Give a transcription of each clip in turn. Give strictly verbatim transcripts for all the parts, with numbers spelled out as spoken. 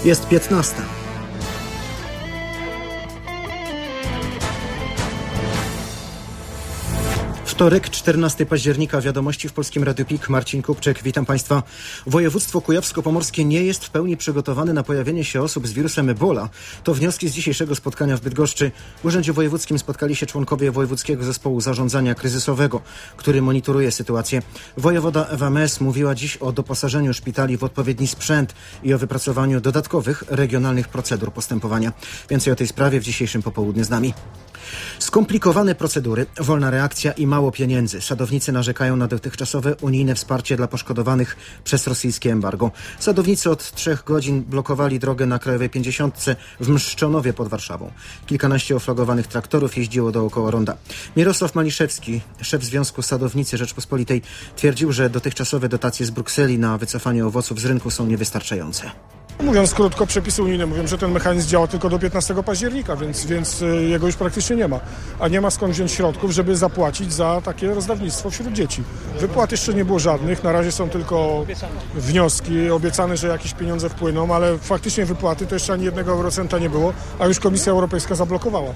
Jest piętnasta. Wtorek, czternastego października, wiadomości w Polskim Radiu P I K. Marcin Kupczyk, witam Państwa. Województwo kujawsko-pomorskie nie jest w pełni przygotowane na pojawienie się osób z wirusem Ebola. To wnioski z dzisiejszego spotkania w Bydgoszczy. W Urzędzie Wojewódzkim spotkali się członkowie Wojewódzkiego Zespołu Zarządzania Kryzysowego, który monitoruje sytuację. Wojewoda Ewa Mes mówiła dziś o doposażeniu szpitali w odpowiedni sprzęt i o wypracowaniu dodatkowych regionalnych procedur postępowania. Więcej o tej sprawie w dzisiejszym popołudniu z nami. Skomplikowane procedury, wolna reakcja i mało pieniędzy. Sadownicy narzekają na dotychczasowe unijne wsparcie dla poszkodowanych przez rosyjskie embargo. Sadownicy od trzech godzin blokowali drogę na Krajowej pięćdziesiątce w Mszczonowie pod Warszawą. Kilkanaście oflagowanych traktorów jeździło dookoła ronda. Mirosław Maliszewski, szef Związku Sadownicy Rzeczpospolitej, twierdził, że dotychczasowe dotacje z Brukseli na wycofanie owoców z rynku są niewystarczające. Mówiąc krótko, przepisy unijne mówią, że ten mechanizm działa tylko do piętnastego października, więc, więc jego już praktycznie nie ma. A nie ma skąd wziąć środków, żeby zapłacić za takie rozdawnictwo wśród dzieci. Wypłat jeszcze nie było żadnych, na razie są tylko wnioski, obiecane, że jakieś pieniądze wpłyną, ale faktycznie wypłaty to jeszcze ani jednego eurocenta nie było, a już Komisja Europejska zablokowała.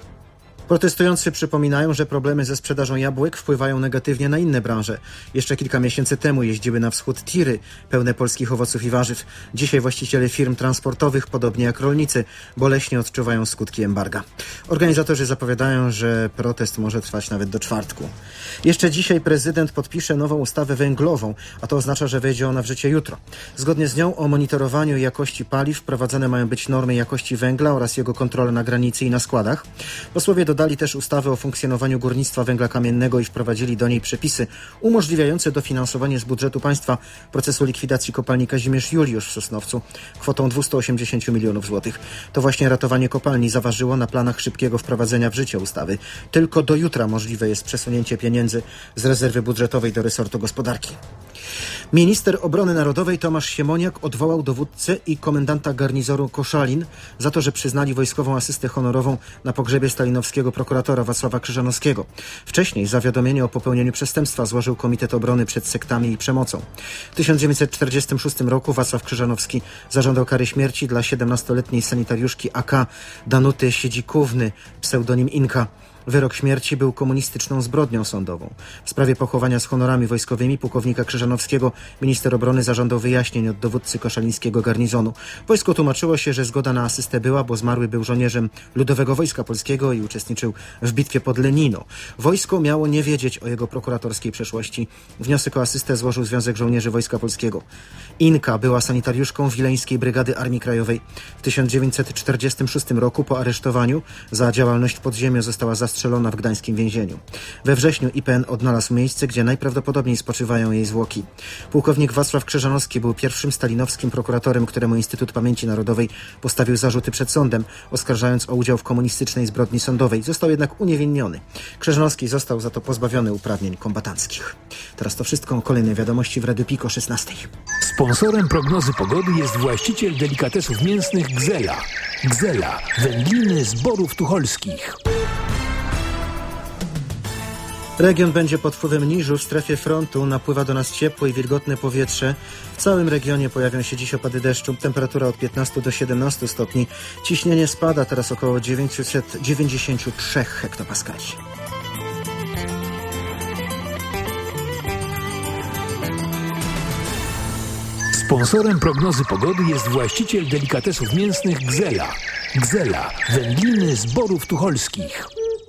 Protestujący przypominają, że problemy ze sprzedażą jabłek wpływają negatywnie na inne branże. Jeszcze kilka miesięcy temu jeździły na wschód tiry pełne polskich owoców i warzyw. Dzisiaj właściciele firm transportowych, podobnie jak rolnicy, boleśnie odczuwają skutki embarga. Organizatorzy zapowiadają, że protest może trwać nawet do czwartku. Jeszcze dzisiaj prezydent podpisze nową ustawę węglową, a to oznacza, że wejdzie ona w życie jutro. Zgodnie z nią o monitorowaniu jakości paliw wprowadzane mają być normy jakości węgla oraz jego kontrole na granicy i na składach. Posłowie dodali też ustawę o funkcjonowaniu górnictwa węgla kamiennego i wprowadzili do niej przepisy umożliwiające dofinansowanie z budżetu państwa procesu likwidacji kopalni Kazimierz Juliusz w Sosnowcu kwotą dwieście osiemdziesiąt milionów złotych. To właśnie ratowanie kopalni zaważyło na planach szybkiego wprowadzenia w życie ustawy. Tylko do jutra możliwe jest przesunięcie pieniędzy z rezerwy budżetowej do resortu gospodarki. Minister Obrony Narodowej Tomasz Siemoniak odwołał dowódcę i komendanta garnizonu Koszalin za to, że przyznali wojskową asystę honorową na pogrzebie stalinowskiego prokuratora Wacława Krzyżanowskiego. Wcześniej zawiadomienie o popełnieniu przestępstwa złożył Komitet Obrony przed sektami i przemocą. W tysiąc dziewięćset czterdziestym szóstym roku Wacław Krzyżanowski zażądał kary śmierci dla siedemnastoletniej sanitariuszki A K Danuty Siedzikówny, pseudonim Inka. Wyrok śmierci był komunistyczną zbrodnią sądową. W sprawie pochowania z honorami wojskowymi pułkownika Krzyżanowskiego minister obrony zażądał wyjaśnień od dowódcy koszalińskiego garnizonu. Wojsko tłumaczyło się, że zgoda na asystę była, bo zmarły był żołnierzem Ludowego Wojska Polskiego i uczestniczył w bitwie pod Lenino. Wojsko miało nie wiedzieć o jego prokuratorskiej przeszłości. Wniosek o asystę złożył Związek Żołnierzy Wojska Polskiego. Inka była sanitariuszką Wileńskiej Brygady Armii Krajowej. W tysiąc dziewięćset czterdziestym szóstym roku po aresztowaniu za działalność w podziemiu została zastrzelona w gdańskim więzieniu. We wrześniu I P N odnalazł miejsce, gdzie najprawdopodobniej spoczywają jej zwłoki. Pułkownik Wacław Krzyżanowski był pierwszym stalinowskim prokuratorem, któremu Instytut Pamięci Narodowej postawił zarzuty przed sądem, oskarżając o udział w komunistycznej zbrodni sądowej. Został jednak uniewinniony. Krzyżanowski został za to pozbawiony uprawnień kombatanckich. Teraz to wszystko. Kolejne wiadomości w Radiu P I K o szesnastej. Sponsorem prognozy pogody jest właściciel delikatesów mięsnych Gzela. Gzela. Wędliny z Borów Tucholskich. Region będzie pod wpływem niżu. W strefie frontu napływa do nas ciepłe i wilgotne powietrze. W całym regionie pojawią się dziś opady deszczu. Temperatura od piętnastu do siedemnastu stopni. Ciśnienie spada, teraz około dziewięćset dziewięćdziesiąt trzy hektopaskali. Sponsorem prognozy pogody jest właściciel delikatesów mięsnych Gzela. Gzela. Wędliny z Borów Tucholskich.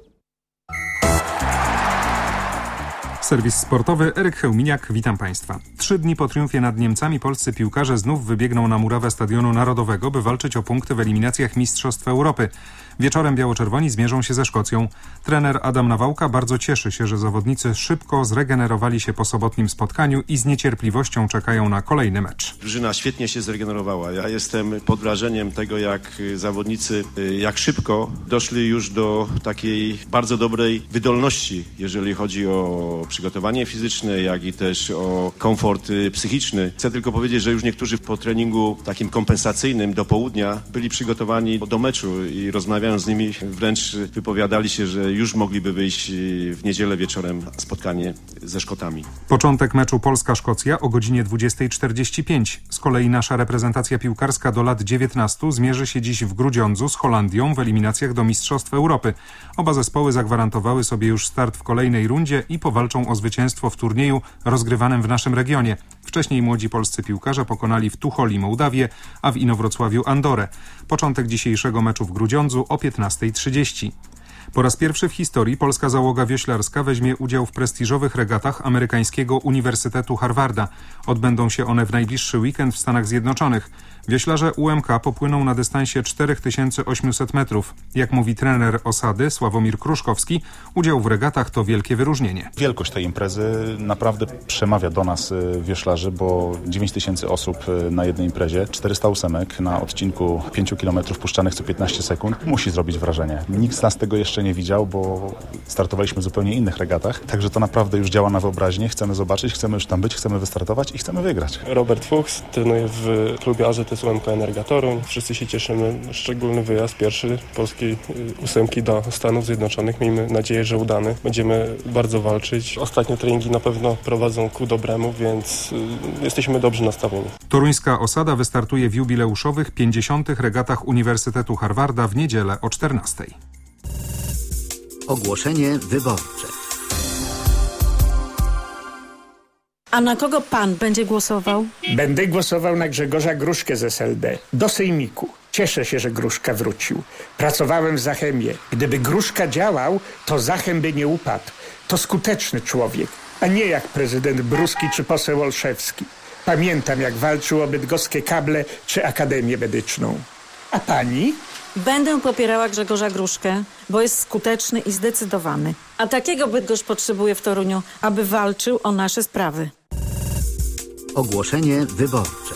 Serwis sportowy, Eryk Chełminiak, witam Państwa. Trzy dni po triumfie nad Niemcami polscy piłkarze znów wybiegną na murawę Stadionu Narodowego, by walczyć o punkty w eliminacjach Mistrzostw Europy. Wieczorem biało-czerwoni zmierzą się ze Szkocją. Trener Adam Nawałka bardzo cieszy się, że zawodnicy szybko zregenerowali się po sobotnim spotkaniu i z niecierpliwością czekają na kolejny mecz. Drużyna świetnie się zregenerowała. Ja jestem pod wrażeniem tego, jak zawodnicy, jak szybko doszli już do takiej bardzo dobrej wydolności, jeżeli chodzi o przygotowanie fizyczne, jak i też o komfort psychiczny. Chcę tylko powiedzieć, że już niektórzy po treningu takim kompensacyjnym do południa byli przygotowani do meczu i rozmawiali rozmawiając z nimi, wręcz wypowiadali się, że już mogliby wyjść w niedzielę wieczorem na spotkanie ze Szkotami. Początek meczu Polska-Szkocja o godzinie dwudziestej czterdzieści pięć. Z kolei nasza reprezentacja piłkarska do lat dziewiętnastu zmierzy się dziś w Grudziądzu z Holandią w eliminacjach do Mistrzostw Europy. Oba zespoły zagwarantowały sobie już start w kolejnej rundzie i powalczą o zwycięstwo w turnieju rozgrywanym w naszym regionie. Wcześniej młodzi polscy piłkarze pokonali w Tucholi Mołdawię, a w Inowrocławiu Andorę. Początek dzisiejszego meczu w Grudziądzu o piętnastej trzydzieści. Po raz pierwszy w historii polska załoga wioślarska weźmie udział w prestiżowych regatach amerykańskiego Uniwersytetu Harvarda. Odbędą się one w najbliższy weekend w Stanach Zjednoczonych. Wioślarze U M K popłyną na dystansie cztery tysiące osiemset metrów. Jak mówi trener osady Sławomir Kruszkowski, udział w regatach to wielkie wyróżnienie. Wielkość tej imprezy naprawdę przemawia do nas wioślarzy, bo dziewięć tysięcy osób na jednej imprezie, czterysta ósemek na odcinku pięć kilometrów puszczanych co piętnaście sekund musi zrobić wrażenie. Nikt z nas tego jeszcze nie widział, bo startowaliśmy w zupełnie innych regatach, także to naprawdę już działa na wyobraźnię. Chcemy zobaczyć, chcemy już tam być, chcemy wystartować i chcemy wygrać. Robert Fuchs, trenuję w klubie A Z S U M K Energa Toruń. Wszyscy się cieszymy. Szczególny wyjazd pierwszy polskiej ósemki do Stanów Zjednoczonych. Miejmy nadzieję, że udany. Będziemy bardzo walczyć. Ostatnie treningi na pewno prowadzą ku dobremu, więc jesteśmy dobrze nastawieni. Toruńska osada wystartuje w jubileuszowych pięćdziesiątych regatach Uniwersytetu Harvarda w niedzielę o czternastej. Ogłoszenie wyborcze. A na kogo pan będzie głosował? Będę głosował na Grzegorza Gruszkę z S L D. Do sejmiku. Cieszę się, że Gruszka wrócił. Pracowałem w Zachemie. Gdyby Gruszka działał, to Zachem by nie upadł. To skuteczny człowiek, a nie jak prezydent Bruski czy poseł Olszewski. Pamiętam, jak walczył o bydgoskie kable czy Akademię Medyczną. A pani? Będę popierała Grzegorza Gruszkę, bo jest skuteczny i zdecydowany. A takiego Bydgoszcz potrzebuje w Toruniu, aby walczył o nasze sprawy. Ogłoszenie wyborcze.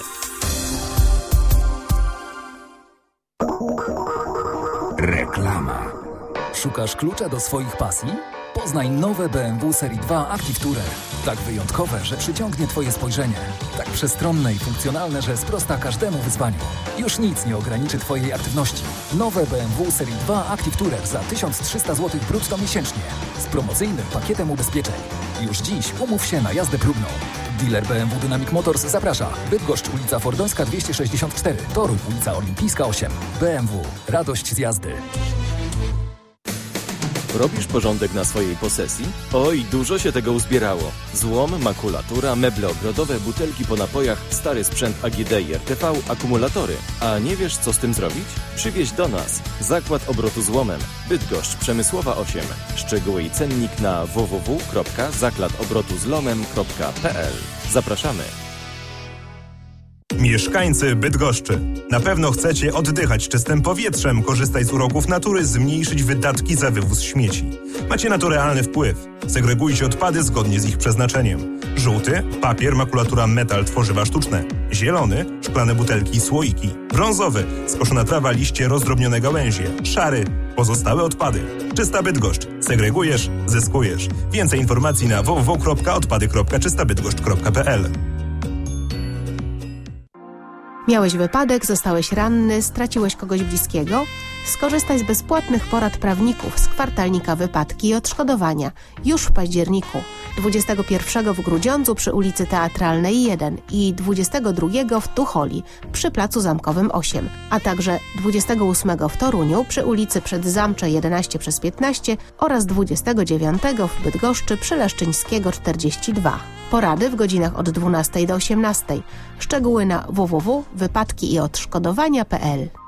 Reklama. Szukasz klucza do swoich pasji? Poznaj nowe B M W Serii dwa Active Tourer. Tak wyjątkowe, że przyciągnie Twoje spojrzenie. Tak przestronne i funkcjonalne, że sprosta każdemu wyzwaniu. Już nic nie ograniczy Twojej aktywności. Nowe B M W Serii dwa Active Tourer za tysiąc trzysta złotych brutto miesięcznie. Z promocyjnym pakietem ubezpieczeń. Już dziś umów się na jazdę próbną. Dealer B M W Dynamic Motors zaprasza. Bydgoszcz, ulica Fordońska dwieście sześćdziesiąt cztery. Toruń, ulica Olimpijska osiem. B M W. Radość z jazdy. Robisz porządek na swojej posesji? Oj, dużo się tego uzbierało. Złom, makulatura, meble ogrodowe, butelki po napojach, stary sprzęt A G D i R T V, akumulatory. A nie wiesz, co z tym zrobić? Przywieź do nas. Zakład obrotu złomem. Bydgoszcz, Przemysłowa osiem. Szczegóły i cennik na w w w kropka zakład obrotu zlomem kropka p l. Zapraszamy. Mieszkańcy Bydgoszczy, na pewno chcecie oddychać czystym powietrzem, korzystać z uroków natury, zmniejszyć wydatki za wywóz śmieci. Macie na to realny wpływ. Segregujcie odpady zgodnie z ich przeznaczeniem. Żółty – papier, makulatura, metal, tworzywa sztuczne. Zielony – szklane butelki i słoiki. Brązowy – skoszona trawa, liście, rozdrobnione gałęzie. Szary – pozostałe odpady. Czysta Bydgoszcz. Segregujesz – zyskujesz. Więcej informacji na w w w kropka odpady kropka czysta bydgoszcz kropka p l. Miałeś wypadek, zostałeś ranny, straciłeś kogoś bliskiego? Skorzystaj z bezpłatnych porad prawników z kwartalnika Wypadki i Odszkodowania już w październiku. dwudziestego pierwszego w Grudziądzu przy ulicy Teatralnej jeden i dwudziestego drugiego w Tucholi przy Placu Zamkowym osiem, a także dwudziestego ósmego w Toruniu przy ulicy Przedzamcze jedenaście przez piętnaście oraz dwudziestego dziewiątego w Bydgoszczy przy Leszczyńskiego czterdzieści dwa. Porady w godzinach od dwunastej do osiemnastej. Szczegóły na w w w kropka wypadki i odszkodowania kropka p l.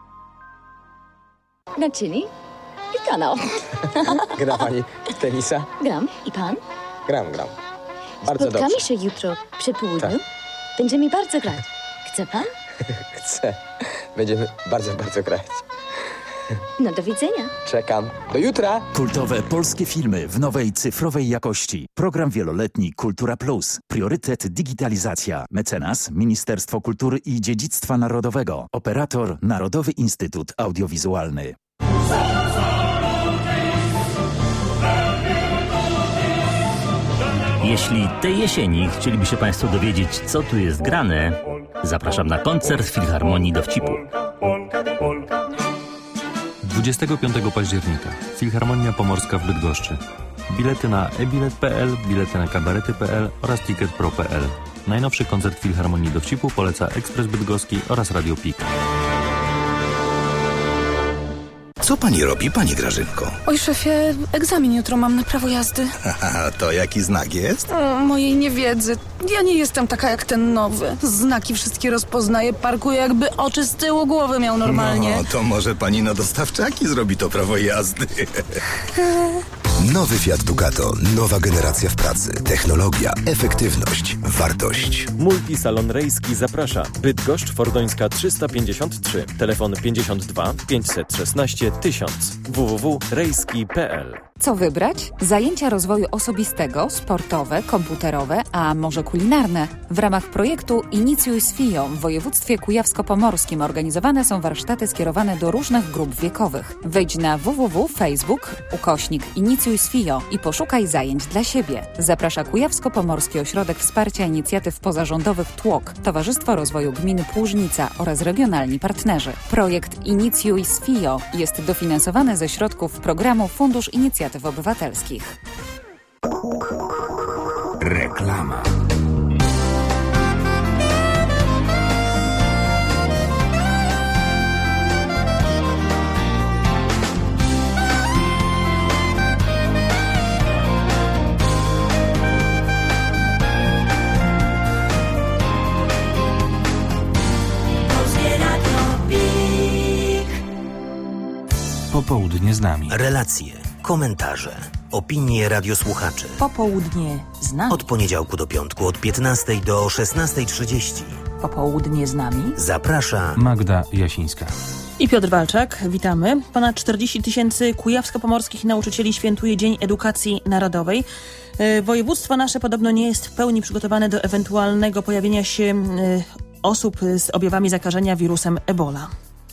Graczyni i kanał. Gra pani w tenisa? Gram. I pan? Gram, gram. Bardzo Spotkamy dobrze. się jutro przy południu. Tak. Będziemy bardzo grać. Chce pan? Chcę. Będziemy bardzo, bardzo grać. No do widzenia. Czekam. Do jutra. Kultowe polskie filmy w nowej cyfrowej jakości. Program wieloletni Kultura Plus. Priorytet digitalizacja. Mecenas Ministerstwo Kultury i Dziedzictwa Narodowego. Operator Narodowy Instytut Audiowizualny. Jeśli tej jesieni chcieliby się Państwo dowiedzieć, co tu jest grane, zapraszam na koncert Filharmonii Dowcipu. dwudziestego piątego października Filharmonia Pomorska w Bydgoszczy. Bilety na e-bilet kropka p l, bilety na kabarety kropka p l oraz ticket pro kropka p l. Najnowszy koncert Filharmonii Dowcipu poleca Ekspres Bydgoski oraz Radio Pik. Co pani robi, pani Grażynko? Oj, szefie, egzamin jutro mam na prawo jazdy. Haha, to jaki znak jest? O, mojej niewiedzy. Ja nie jestem taka jak ten nowy. Znaki wszystkie rozpoznaję, parkuję jakby oczy z tyłu głowy miał normalnie. No, to może pani na dostawczaki zrobi to prawo jazdy. Nowy Fiat Ducato. Nowa generacja w pracy. Technologia, efektywność, wartość. Multisalon Rejski zaprasza. Bydgoszcz Fordońska trzysta pięćdziesiąt trzy. Telefon pięćdziesiąt dwa pięćset szesnaście tysiąc. w w w kropka rejski kropka p l. Co wybrać? Zajęcia rozwoju osobistego, sportowe, komputerowe, a może kulinarne? W ramach projektu Inicjuj z F I O w województwie kujawsko-pomorskim organizowane są warsztaty skierowane do różnych grup wiekowych. Wejdź na w w w kropka facebook ukośnik Inicjuj z F I O i poszukaj zajęć dla siebie. Zaprasza Kujawsko-Pomorski Ośrodek Wsparcia Inicjatyw Pozarządowych TWOK, Towarzystwo Rozwoju Gminy Płużnica oraz regionalni partnerzy. Projekt Inicjuj z F I O jest dofinansowany ze środków programu Fundusz Inicjatyw Obywatelskich. Reklama. Popołudnie z nami. Relacje, komentarze, opinie radiosłuchaczy. Popołudnie z nami. Od poniedziałku do piątku od piętnastej do szesnastej trzydzieści. Popołudnie z nami. Zaprasza Magda Jasińska i Piotr Walczak. Witamy. Ponad czterdzieści tysięcy kujawsko-pomorskich nauczycieli świętuje Dzień Edukacji Narodowej. Województwo nasze podobno nie jest w pełni przygotowane do ewentualnego pojawienia się osób z objawami zakażenia wirusem Ebola.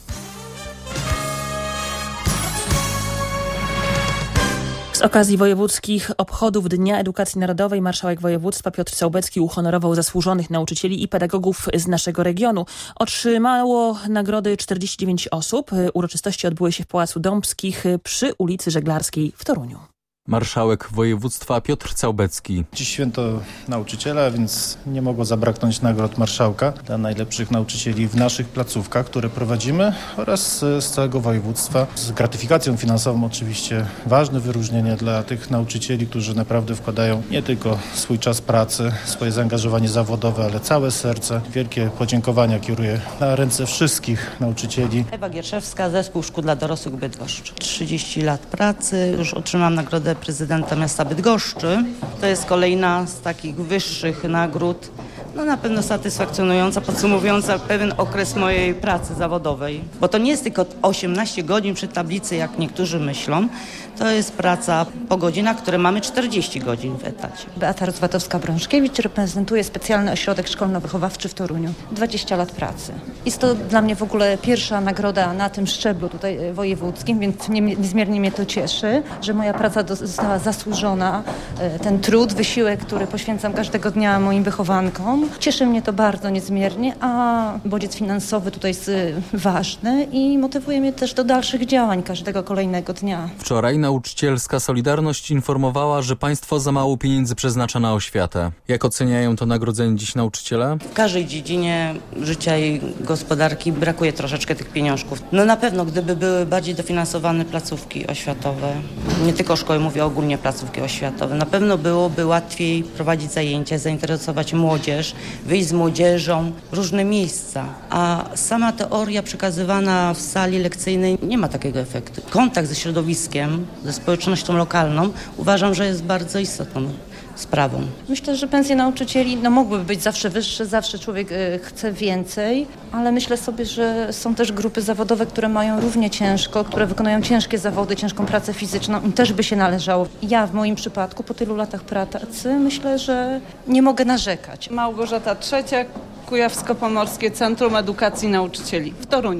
Z okazji wojewódzkich obchodów Dnia Edukacji Narodowej marszałek województwa Piotr Całbecki uhonorował zasłużonych nauczycieli i pedagogów z naszego regionu. Otrzymało nagrody czterdzieści dziewięć osób. Uroczystości odbyły się w Pałacu Dąbskich przy ulicy Żeglarskiej w Toruniu. Marszałek województwa Piotr Całbecki. Dziś święto nauczyciela, więc nie mogło zabraknąć nagród marszałka dla najlepszych nauczycieli w naszych placówkach, które prowadzimy, oraz z całego województwa. Z gratyfikacją finansową oczywiście ważne wyróżnienie dla tych nauczycieli, którzy naprawdę wkładają nie tylko swój czas pracy, swoje zaangażowanie zawodowe, ale całe serce. Wielkie podziękowania kieruję na ręce wszystkich nauczycieli. Ewa Gierszewska, Zespół Szkół dla Dorosłych Bydgoszcz. trzydzieści lat pracy, już otrzymałam nagrodę prezydenta miasta Bydgoszczy. To jest kolejna z takich wyższych nagród, no na pewno satysfakcjonująca, podsumowująca pewien okres mojej pracy zawodowej. Bo to nie jest tylko osiemnaście godzin przy tablicy, jak niektórzy myślą. To jest praca po godzinach, które mamy czterdzieści godzin w etacie. Beata Rozwadowska-Brążkiewicz reprezentuje Specjalny Ośrodek Szkolno-Wychowawczy w Toruniu. dwadzieścia lat pracy. Jest to dla mnie w ogóle pierwsza nagroda na tym szczeblu tutaj wojewódzkim, więc niezmiernie mnie to cieszy, że moja praca została zasłużona. Ten trud, wysiłek, który poświęcam każdego dnia moim wychowankom. Cieszy mnie to bardzo niezmiernie, a bodziec finansowy tutaj jest ważny i motywuje mnie też do dalszych działań każdego kolejnego dnia. Wczoraj Nauczycielska Solidarność informowała, że państwo za mało pieniędzy przeznacza na oświatę. Jak oceniają to nagrodzeni dziś nauczyciele? W każdej dziedzinie życia i gospodarki brakuje troszeczkę tych pieniążków. No na pewno, gdyby były bardziej dofinansowane placówki oświatowe, nie tylko szkoły, mówię ogólnie placówki oświatowe, na pewno byłoby łatwiej prowadzić zajęcia, zainteresować młodzież, wyjść z młodzieżą w różne miejsca. A sama teoria przekazywana w sali lekcyjnej nie ma takiego efektu. Kontakt ze środowiskiem, ze społecznością lokalną uważam, że jest bardzo istotną sprawą. Myślę, że pensje nauczycieli no, mogłyby być zawsze wyższe, zawsze człowiek y, chce więcej, ale myślę sobie, że są też grupy zawodowe, które mają równie ciężko, które wykonują ciężkie zawody, ciężką pracę fizyczną i też by się należało. Ja w moim przypadku po tylu latach pracy myślę, że nie mogę narzekać. Małgorzata Trzeciak, Kujawsko-Pomorskie Centrum Edukacji Nauczycieli w Toruniu.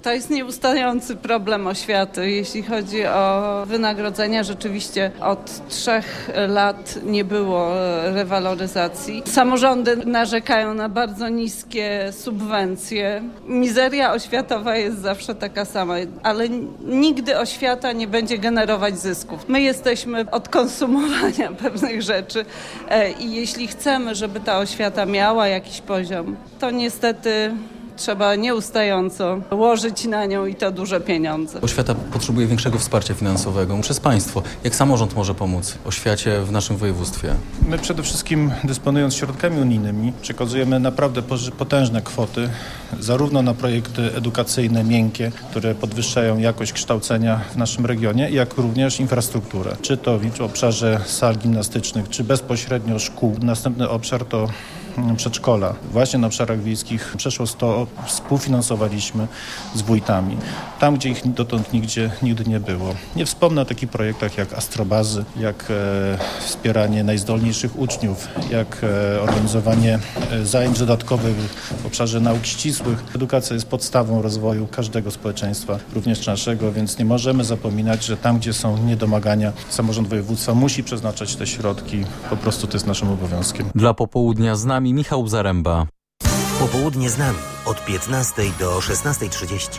To jest nieustający problem oświaty. Jeśli chodzi o wynagrodzenia, rzeczywiście od trzech lat nie było rewaloryzacji. Samorządy narzekają na bardzo niskie subwencje. Mizeria oświatowa jest zawsze taka sama, ale nigdy oświata nie będzie generować zysków. My jesteśmy od konsumowania pewnych rzeczy i jeśli chcemy, żeby ta oświata miała jakiś poziom, to niestety trzeba nieustająco łożyć na nią i to duże pieniądze. Oświata potrzebuje większego wsparcia finansowego przez państwo. Jak samorząd może pomóc oświacie w naszym województwie? My przede wszystkim, dysponując środkami unijnymi, przekazujemy naprawdę potężne kwoty, zarówno na projekty edukacyjne, miękkie, które podwyższają jakość kształcenia w naszym regionie, jak również infrastrukturę. Czy to w obszarze sal gimnastycznych, czy bezpośrednio szkół. Następny obszar to przedszkola. Właśnie na obszarach wiejskich przeszło sto współfinansowaliśmy z wójtami. Tam, gdzie ich dotąd nigdzie, nigdy nie było. Nie wspomnę o takich projektach jak astrobazy, jak e, wspieranie najzdolniejszych uczniów, jak e, organizowanie e, zajęć dodatkowych w obszarze nauk ścisłych. Edukacja jest podstawą rozwoju każdego społeczeństwa, również naszego, więc nie możemy zapominać, że tam, gdzie są niedomagania, samorząd województwa musi przeznaczać te środki. Po prostu to jest naszym obowiązkiem. Dla popołudnia z nami Michał Zaręba. Popołudnie z nami od piętnastej do szesnastej trzydzieści.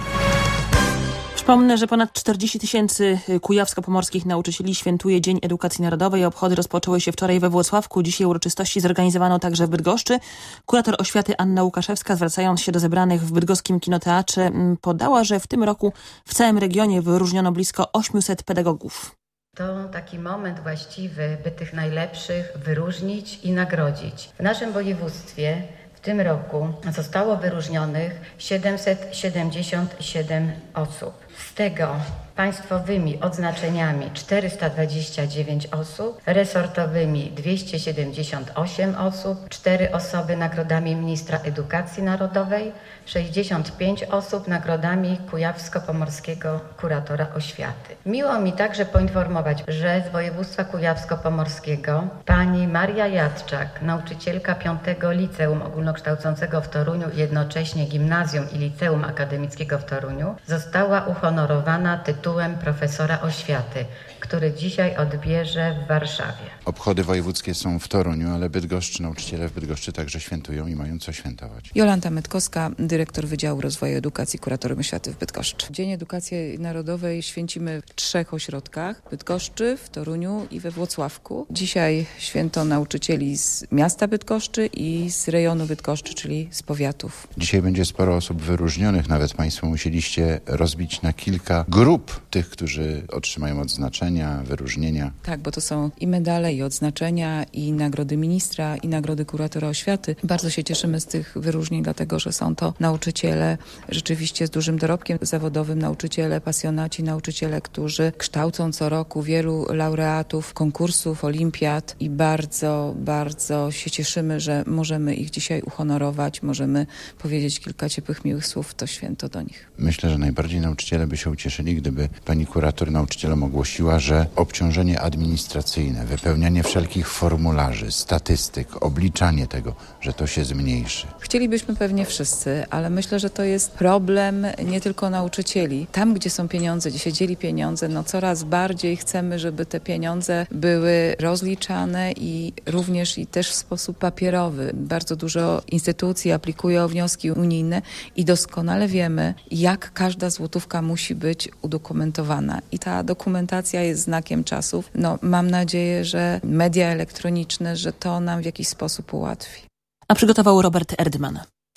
Przypomnę, że ponad czterdzieści tysięcy kujawsko-pomorskich nauczycieli świętuje Dzień Edukacji Narodowej. Obchody rozpoczęły się wczoraj we Włocławku. Dzisiaj uroczystości zorganizowano także w Bydgoszczy. Kurator oświaty Anna Łukaszewska, zwracając się do zebranych w bydgoskim kinoteatrze, podała, że w tym roku w całym regionie wyróżniono blisko osiemset pedagogów. To taki moment właściwy, by tych najlepszych wyróżnić i nagrodzić. W naszym województwie w tym roku zostało wyróżnionych siedemset siedemdziesiąt siedem osób. Z tego państwowymi odznaczeniami czterysta dwadzieścia dziewięć osób, resortowymi dwieście siedemdziesiąt osiem osób, cztery osoby nagrodami Ministra Edukacji Narodowej, sześćdziesiąt pięć osób nagrodami Kujawsko-Pomorskiego Kuratora Oświaty. Miło mi także poinformować, że z województwa kujawsko-pomorskiego pani Maria Jadczak, nauczycielka piątego Liceum Ogólnokształcącego w Toruniu, jednocześnie Gimnazjum i Liceum Akademickiego w Toruniu, została uhonorowana tytułem profesora oświaty, który dzisiaj odbierze w Warszawie. Obchody wojewódzkie są w Toruniu, ale Bydgoszczy, nauczyciele w Bydgoszczy także świętują i mają co świętować. Jolanta Metkowska, dyrektor Wydziału Rozwoju Edukacji, kuratorem oświaty w Bydgoszczy. Dzień Edukacji Narodowej święcimy w trzech ośrodkach: w Bydgoszczy, w Toruniu i we Włocławku. Dzisiaj święto nauczycieli z miasta Bydgoszczy i z rejonu Bydgoszczy, czyli z powiatów. Dzisiaj będzie sporo osób wyróżnionych, nawet Państwo musieliście rozbić na kilka grup tych, którzy otrzymają odznaczenia, wyróżnienia. Tak, bo to są i medale, i odznaczenia, i nagrody ministra, i nagrody kuratora oświaty. Bardzo się cieszymy z tych wyróżnień, dlatego że są to nauczyciele rzeczywiście z dużym dorobkiem zawodowym, nauczyciele, pasjonaci, nauczyciele, którzy kształcą co roku wielu laureatów konkursów, olimpiad i bardzo, bardzo się cieszymy, że możemy ich dzisiaj uhonorować, możemy powiedzieć kilka ciepłych, miłych słów w to święto do nich. Myślę, że najbardziej nauczyciele by się ucieszyli, gdyby pani kurator nauczycielom ogłosiła, że obciążenie administracyjne, wypełnianie wszelkich formularzy, statystyk, obliczanie tego, że to się zmniejszy. Chcielibyśmy pewnie wszyscy, ale myślę, że to jest problem nie tylko nauczycieli. Tam, gdzie są pieniądze, gdzie się dzieli pieniądze, no coraz bardziej chcemy, żeby te pieniądze były rozliczane i również i też w sposób papierowy. Bardzo dużo instytucji aplikuje o wnioski unijne i doskonale wiemy, jak każda złotówka musi być udokumentowana. I ta dokumentacja jest znakiem czasów. No, mam nadzieję, że media elektroniczne, że to nam w jakiś sposób ułatwi. A przygotował Robert Erdman.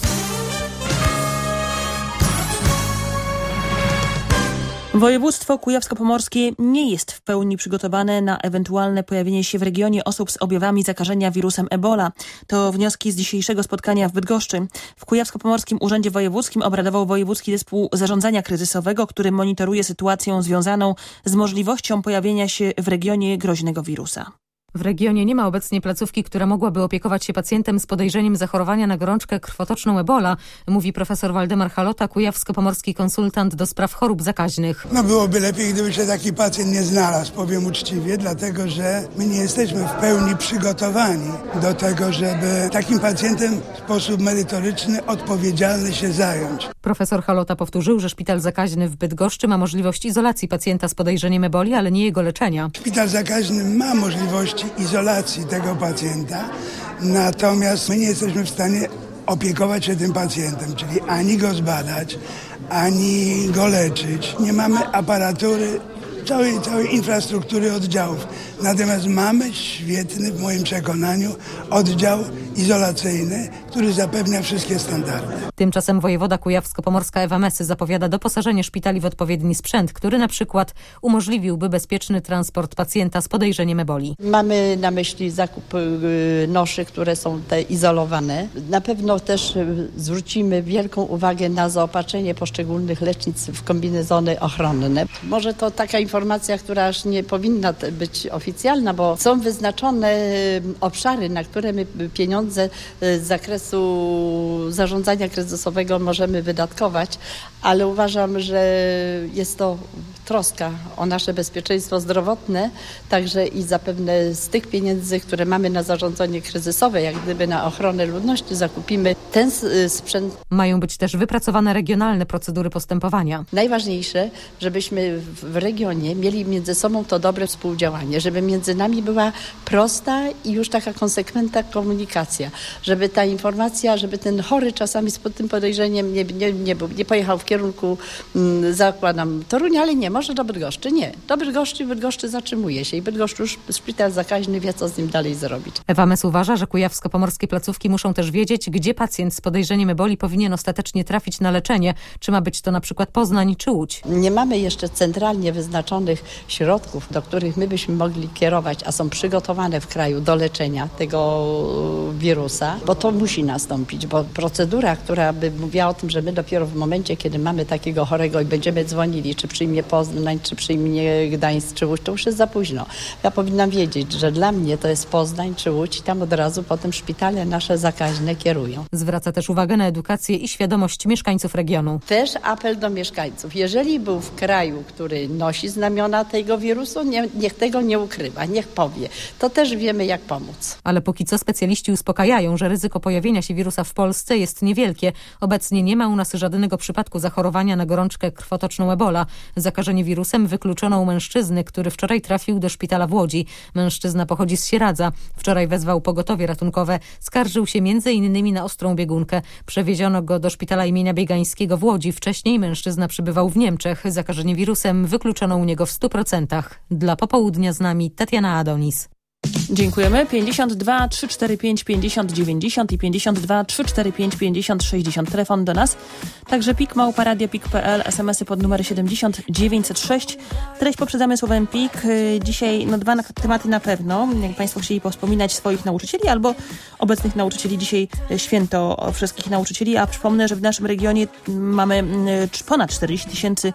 Województwo kujawsko-pomorskie nie jest w pełni przygotowane na ewentualne pojawienie się w regionie osób z objawami zakażenia wirusem Ebola. To wnioski z dzisiejszego spotkania w Bydgoszczy. W Kujawsko-Pomorskim Urzędzie Wojewódzkim obradował Wojewódzki Zespół Zarządzania Kryzysowego, który monitoruje sytuację związaną z możliwością pojawienia się w regionie groźnego wirusa. W regionie nie ma obecnie placówki, która mogłaby opiekować się pacjentem z podejrzeniem zachorowania na gorączkę krwotoczną Ebola, mówi profesor Waldemar Halota, kujawsko-pomorski konsultant do spraw chorób zakaźnych. No byłoby lepiej, gdyby się taki pacjent nie znalazł, powiem uczciwie, dlatego że my nie jesteśmy w pełni przygotowani do tego, żeby takim pacjentem w sposób merytoryczny, odpowiedzialny się zająć. Profesor Halota powtórzył, że szpital zakaźny w Bydgoszczy ma możliwość izolacji pacjenta z podejrzeniem eboli, ale nie jego leczenia. Szpital zakaźny ma możliwości izolacji tego pacjenta, natomiast my nie jesteśmy w stanie opiekować się tym pacjentem, czyli ani go zbadać, ani go leczyć. Nie mamy aparatury, całej, całej infrastruktury oddziałów. Natomiast mamy świetny, w moim przekonaniu, oddział izolacyjny, który zapewnia wszystkie standardy. Tymczasem wojewoda kujawsko-pomorska Ewa Mesy zapowiada doposażenie szpitali w odpowiedni sprzęt, który na przykład umożliwiłby bezpieczny transport pacjenta z podejrzeniem eboli. Mamy na myśli zakup noszy, które są te izolowane. Na pewno też zwrócimy wielką uwagę na zaopatrzenie poszczególnych lecznic w kombinezony ochronne. Może to taka informacja, która aż nie powinna być oficjalna, bo są wyznaczone obszary, na które my pieniądze z zakresu zarządzania kryzysowego możemy wydatkować, ale uważam, że jest to troska o nasze bezpieczeństwo zdrowotne, także i zapewne z tych pieniędzy, które mamy na zarządzanie kryzysowe, jak gdyby na ochronę ludności, zakupimy ten sprzęt. Mają być też wypracowane regionalne procedury postępowania. Najważniejsze, żebyśmy w regionie mieli między sobą to dobre współdziałanie, żeby między nami była prosta i już taka konsekwentna komunikacja, żeby ta informacja, żeby ten chory czasami z tym podejrzeniem nie, nie, nie, był, nie pojechał w kierunku, mm, zakładam, Torunia, ale nie, może do Bydgoszczy. Nie. Do Bydgoszczy, Bydgoszczy zatrzymuje się i Bydgoszcz już szpital zakaźny wie, co z nim dalej zrobić. Ewa Mes uważa, że kujawsko-pomorskie placówki muszą też wiedzieć, gdzie pacjent z podejrzeniem eboli powinien ostatecznie trafić na leczenie. Czy ma być to na przykład Poznań czy Łódź. Nie mamy jeszcze centralnie wyznaczonych środków, do których my byśmy mogli kierować, a są przygotowane w kraju do leczenia tego wirusa, bo to musi nastąpić, bo procedura, która by mówiła o tym, że my dopiero w momencie, kiedy mamy takiego chorego i będziemy dzwonili, czy przyjmie Poznań, czy przyjmie Gdańsk, czy Łódź, to już jest za późno. Ja powinnam wiedzieć, że dla mnie to jest Poznań czy Łódź i tam od razu potem szpitale nasze zakaźne kierują. Zwraca też uwagę na edukację i świadomość mieszkańców regionu. Też apel do mieszkańców. Jeżeli był w kraju, który nosi znamiona tego wirusu, nie, niech tego nie ukrywa, niech powie. To też wiemy, jak pomóc. Ale póki co specjaliści uspokajają, że ryzyko pojawienia się wirusa w Polsce jest niewielkie. Obecnie nie ma u nas żadnego przypadku zachorowania na gorączkę krwotoczną ebola. Zakażenie wirusem wykluczono u mężczyzny, który wczoraj trafił do szpitala w Łodzi. Mężczyzna pochodzi z Sieradza. Wczoraj wezwał pogotowie ratunkowe. Skarżył się między innymi na ostrą biegunkę. Przewieziono go do szpitala imienia Biegańskiego w Łodzi. Wcześniej mężczyzna przebywał w Niemczech. Zakażenie wirusem wykluczono u niego w stu procentach. Dla Popołudnia z nami Tatiana Adonis. Dziękujemy. pięćdziesiąt dwa trzysta czterdzieści pięć pięćdziesiąt dziewięćdziesiąt i pięćdziesiąt dwa trzysta czterdzieści pięć pięćdziesiąt sześćdziesiąt. Telefon do nas. Także pik małpa radio pik kropka p l, es em esy pod numer siedemdziesiąt dziewięćset sześć. Treść poprzedzamy słowem pik. Dzisiaj no, dwa na, tematy na pewno. Jak Państwo chcieli powspominać swoich nauczycieli albo obecnych nauczycieli. Dzisiaj święto wszystkich nauczycieli, a przypomnę, że w naszym regionie mamy ponad czterdzieści tysięcy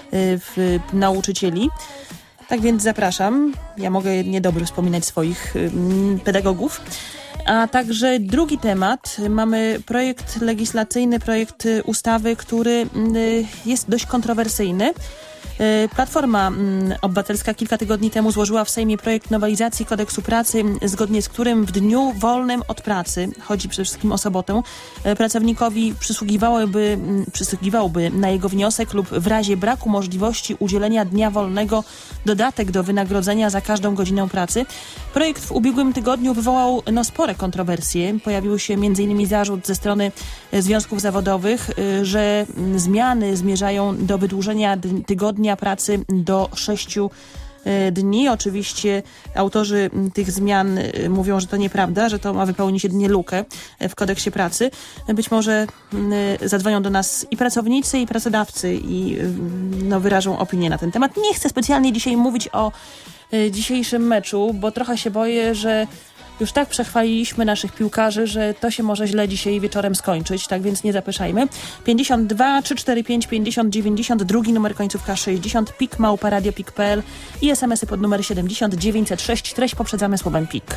nauczycieli. Tak więc zapraszam. Ja mogę niedobrze wspominać swoich mm, pedagogów. A także drugi temat. Mamy projekt legislacyjny, projekt ustawy, który y, jest dość kontrowersyjny. Platforma Obywatelska kilka tygodni temu złożyła w Sejmie projekt nowelizacji kodeksu pracy, zgodnie z którym w dniu wolnym od pracy, chodzi przede wszystkim o sobotę, pracownikowi przysługiwałoby, przysługiwałby na jego wniosek lub w razie braku możliwości udzielenia dnia wolnego dodatek do wynagrodzenia za każdą godzinę pracy. Projekt w ubiegłym tygodniu wywołał no, spore kontrowersje. Pojawił się między innymi zarzut ze strony związków zawodowych, że zmiany zmierzają do wydłużenia tygodnia pracy do sześciu dni. Oczywiście autorzy tych zmian mówią, że to nieprawda, że to ma wypełnić jedynie lukę w kodeksie pracy. Być może zadzwonią do nas i pracownicy, i pracodawcy i no, wyrażą opinię na ten temat. Nie chcę specjalnie dzisiaj mówić o dzisiejszym meczu, bo trochę się boję, że już tak przechwaliliśmy naszych piłkarzy, że to się może źle dzisiaj wieczorem skończyć, tak więc nie zapeszajmy. pięćdziesiąt dwa trzysta czterdzieści pięć pięćdziesiąt dziewięćdziesiąt, drugi numer końcówka sześćdziesiąt, pik małpa radio pik kropka p l i es em esy pod numer siedemdziesiąt dziewięćset sześć. Treść poprzedzamy słowem pik.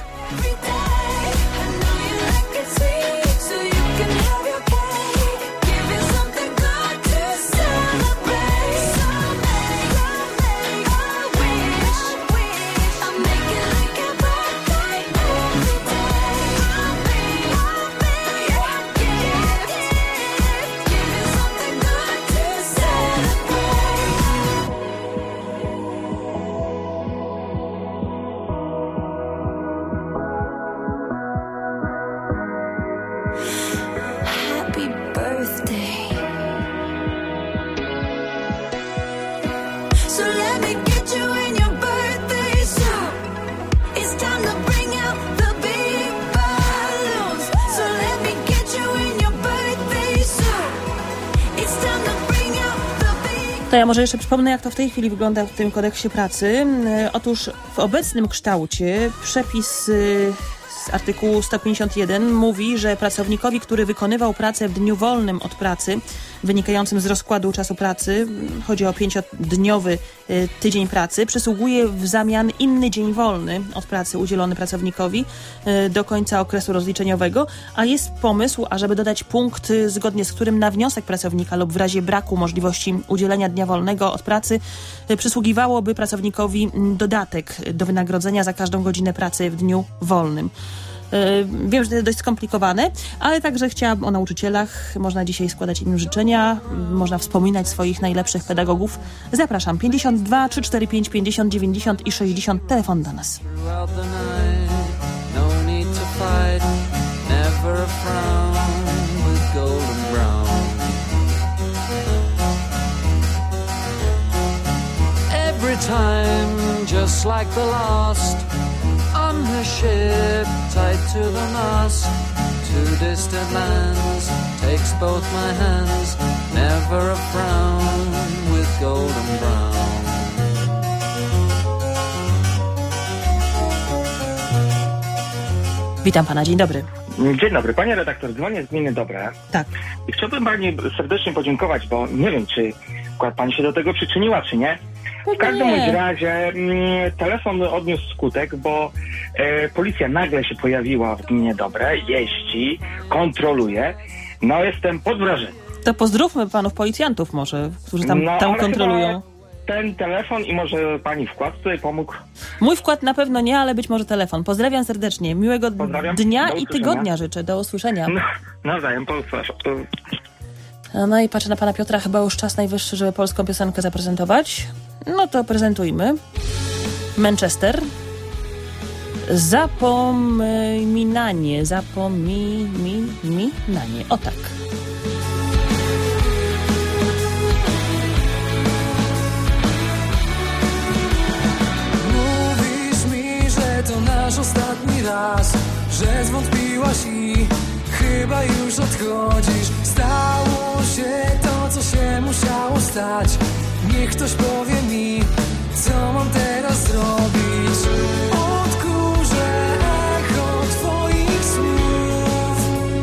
Give birthday. So let me get you in your birthday suit. It's time to bring out the big balloons. So let me get you in your birthday suit. It's time to bring out the big... To ja może jeszcze przypomnę, jak to w tej chwili wygląda w tym kodeksie pracy. Otóż w obecnym kształcie przepis z artykułu sto pięćdziesiąt jeden mówi, że pracownikowi, który wykonywał pracę w dniu wolnym od pracy, wynikającym z rozkładu czasu pracy, chodzi o pięciodniowy tydzień pracy, przysługuje w zamian inny dzień wolny od pracy udzielony pracownikowi do końca okresu rozliczeniowego, a jest pomysł, ażeby dodać punkt, zgodnie z którym na wniosek pracownika lub w razie braku możliwości udzielenia dnia wolnego od pracy przysługiwałoby pracownikowi dodatek do wynagrodzenia za każdą godzinę pracy w dniu wolnym. Wiem, że to jest dość skomplikowane, ale także chciałam o nauczycielach. Można dzisiaj składać im życzenia, można wspominać swoich najlepszych pedagogów. Zapraszam, pięćdziesiąt dwa trzysta czterdzieści pięć pięćdziesiąt dziewięćdziesiąt i sześćdziesiąt, telefon do nas. Every time, just like the last, on a ship tied to the mast, to distant lands, takes both my hands, never a frown, with golden brown. Witam pana, dzień dobry. Dzień dobry, panie redaktor, dzwonię z gminy Dobre. Tak. I chciałbym pani serdecznie podziękować, bo nie wiem, czy akurat pani się do tego przyczyniła, czy nie. W każdym bądź razie mm, telefon odniósł skutek, bo e, policja nagle się pojawiła w gminie Dobre, jeździ, kontroluje. No jestem pod wrażeniem. To pozdrówmy panów policjantów może, którzy tam, no, tam kontrolują. Ten telefon i może pani wkład tutaj pomógł. Mój wkład na pewno nie, ale być może telefon. Pozdrawiam serdecznie. Miłego Pozdrawiam. dnia i tygodnia życzę. Do usłyszenia. No, nawzajem, po No i patrzę na pana Piotra, chyba już czas najwyższy, żeby polską piosenkę zaprezentować. No to prezentujmy. Manchester. Zapominanie. Zapominanie. O tak. Mówisz mi, że to nasz ostatni raz, że zwątpiłaś i chyba już odchodzisz. Stało się to, co się musiało stać. Niech ktoś powie mi, co mam teraz zrobić. Odkurzę echo twoich słów,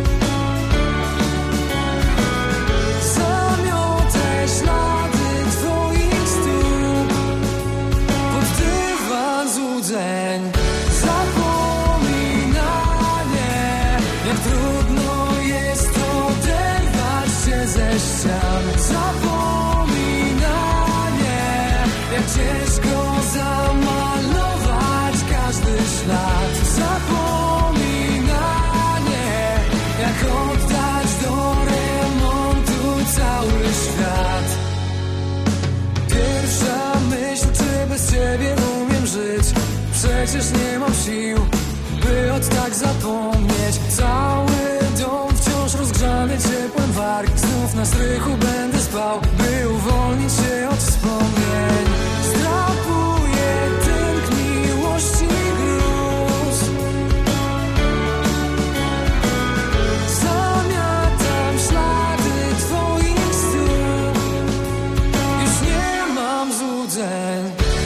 zamiotę ślady twoich stóp pod dywan złudzeń. Zapominanie, jak trudno jest oderwać się ze ścian. Jak ciężko zamalować każdy ślad. Zapominanie, jak oddać do remontu cały świat. Pierwsza myśl, czy bez ciebie umiem żyć. Przecież nie mam sił, by od tak zapomnieć. Cały dom wciąż rozgrzany ciepłem warg. Znów na strychu będę spał, by uwolnić się od wspomnień. Zdrapuję tynk miłości gruz, zamiatam ślady twoich stóp. Już nie mam złudzeń.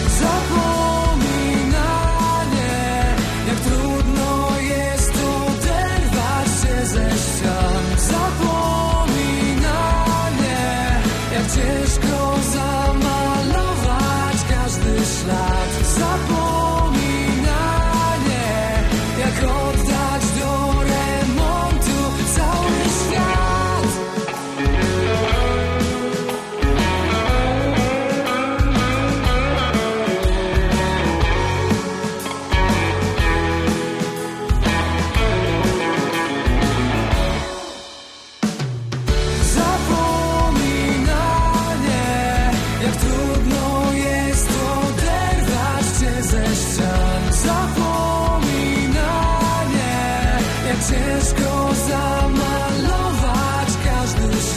Zapominanie, jak trudno jest oderwać się ze ścian. Zapominanie, jak ciężko zamalować każdy ślad. Zapominanie, jak oddać do remontu cały świat. Zapominanie, jak trudno jest oderwać się ze ścian. Zapominanie, jak ciężko zamalować każdy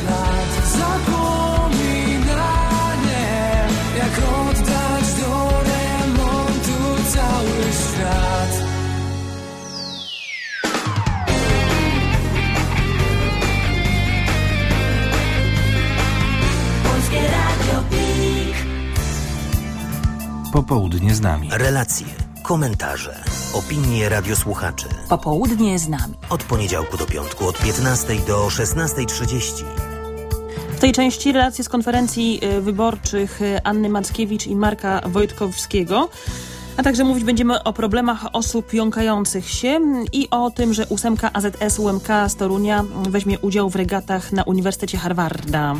Popołudnie z nami. Relacje, komentarze, opinie radiosłuchaczy. Popołudnie z nami. Od poniedziałku do piątku od piętnastej do szesnastej trzydzieści. W tej części relacje z konferencji wyborczych Anny Mackiewicz i Marka Wojtkowskiego. A także mówić będziemy o problemach osób jąkających się i o tym, że ósemka A Z S U M K z Torunia weźmie udział w regatach na Uniwersytecie Harvarda.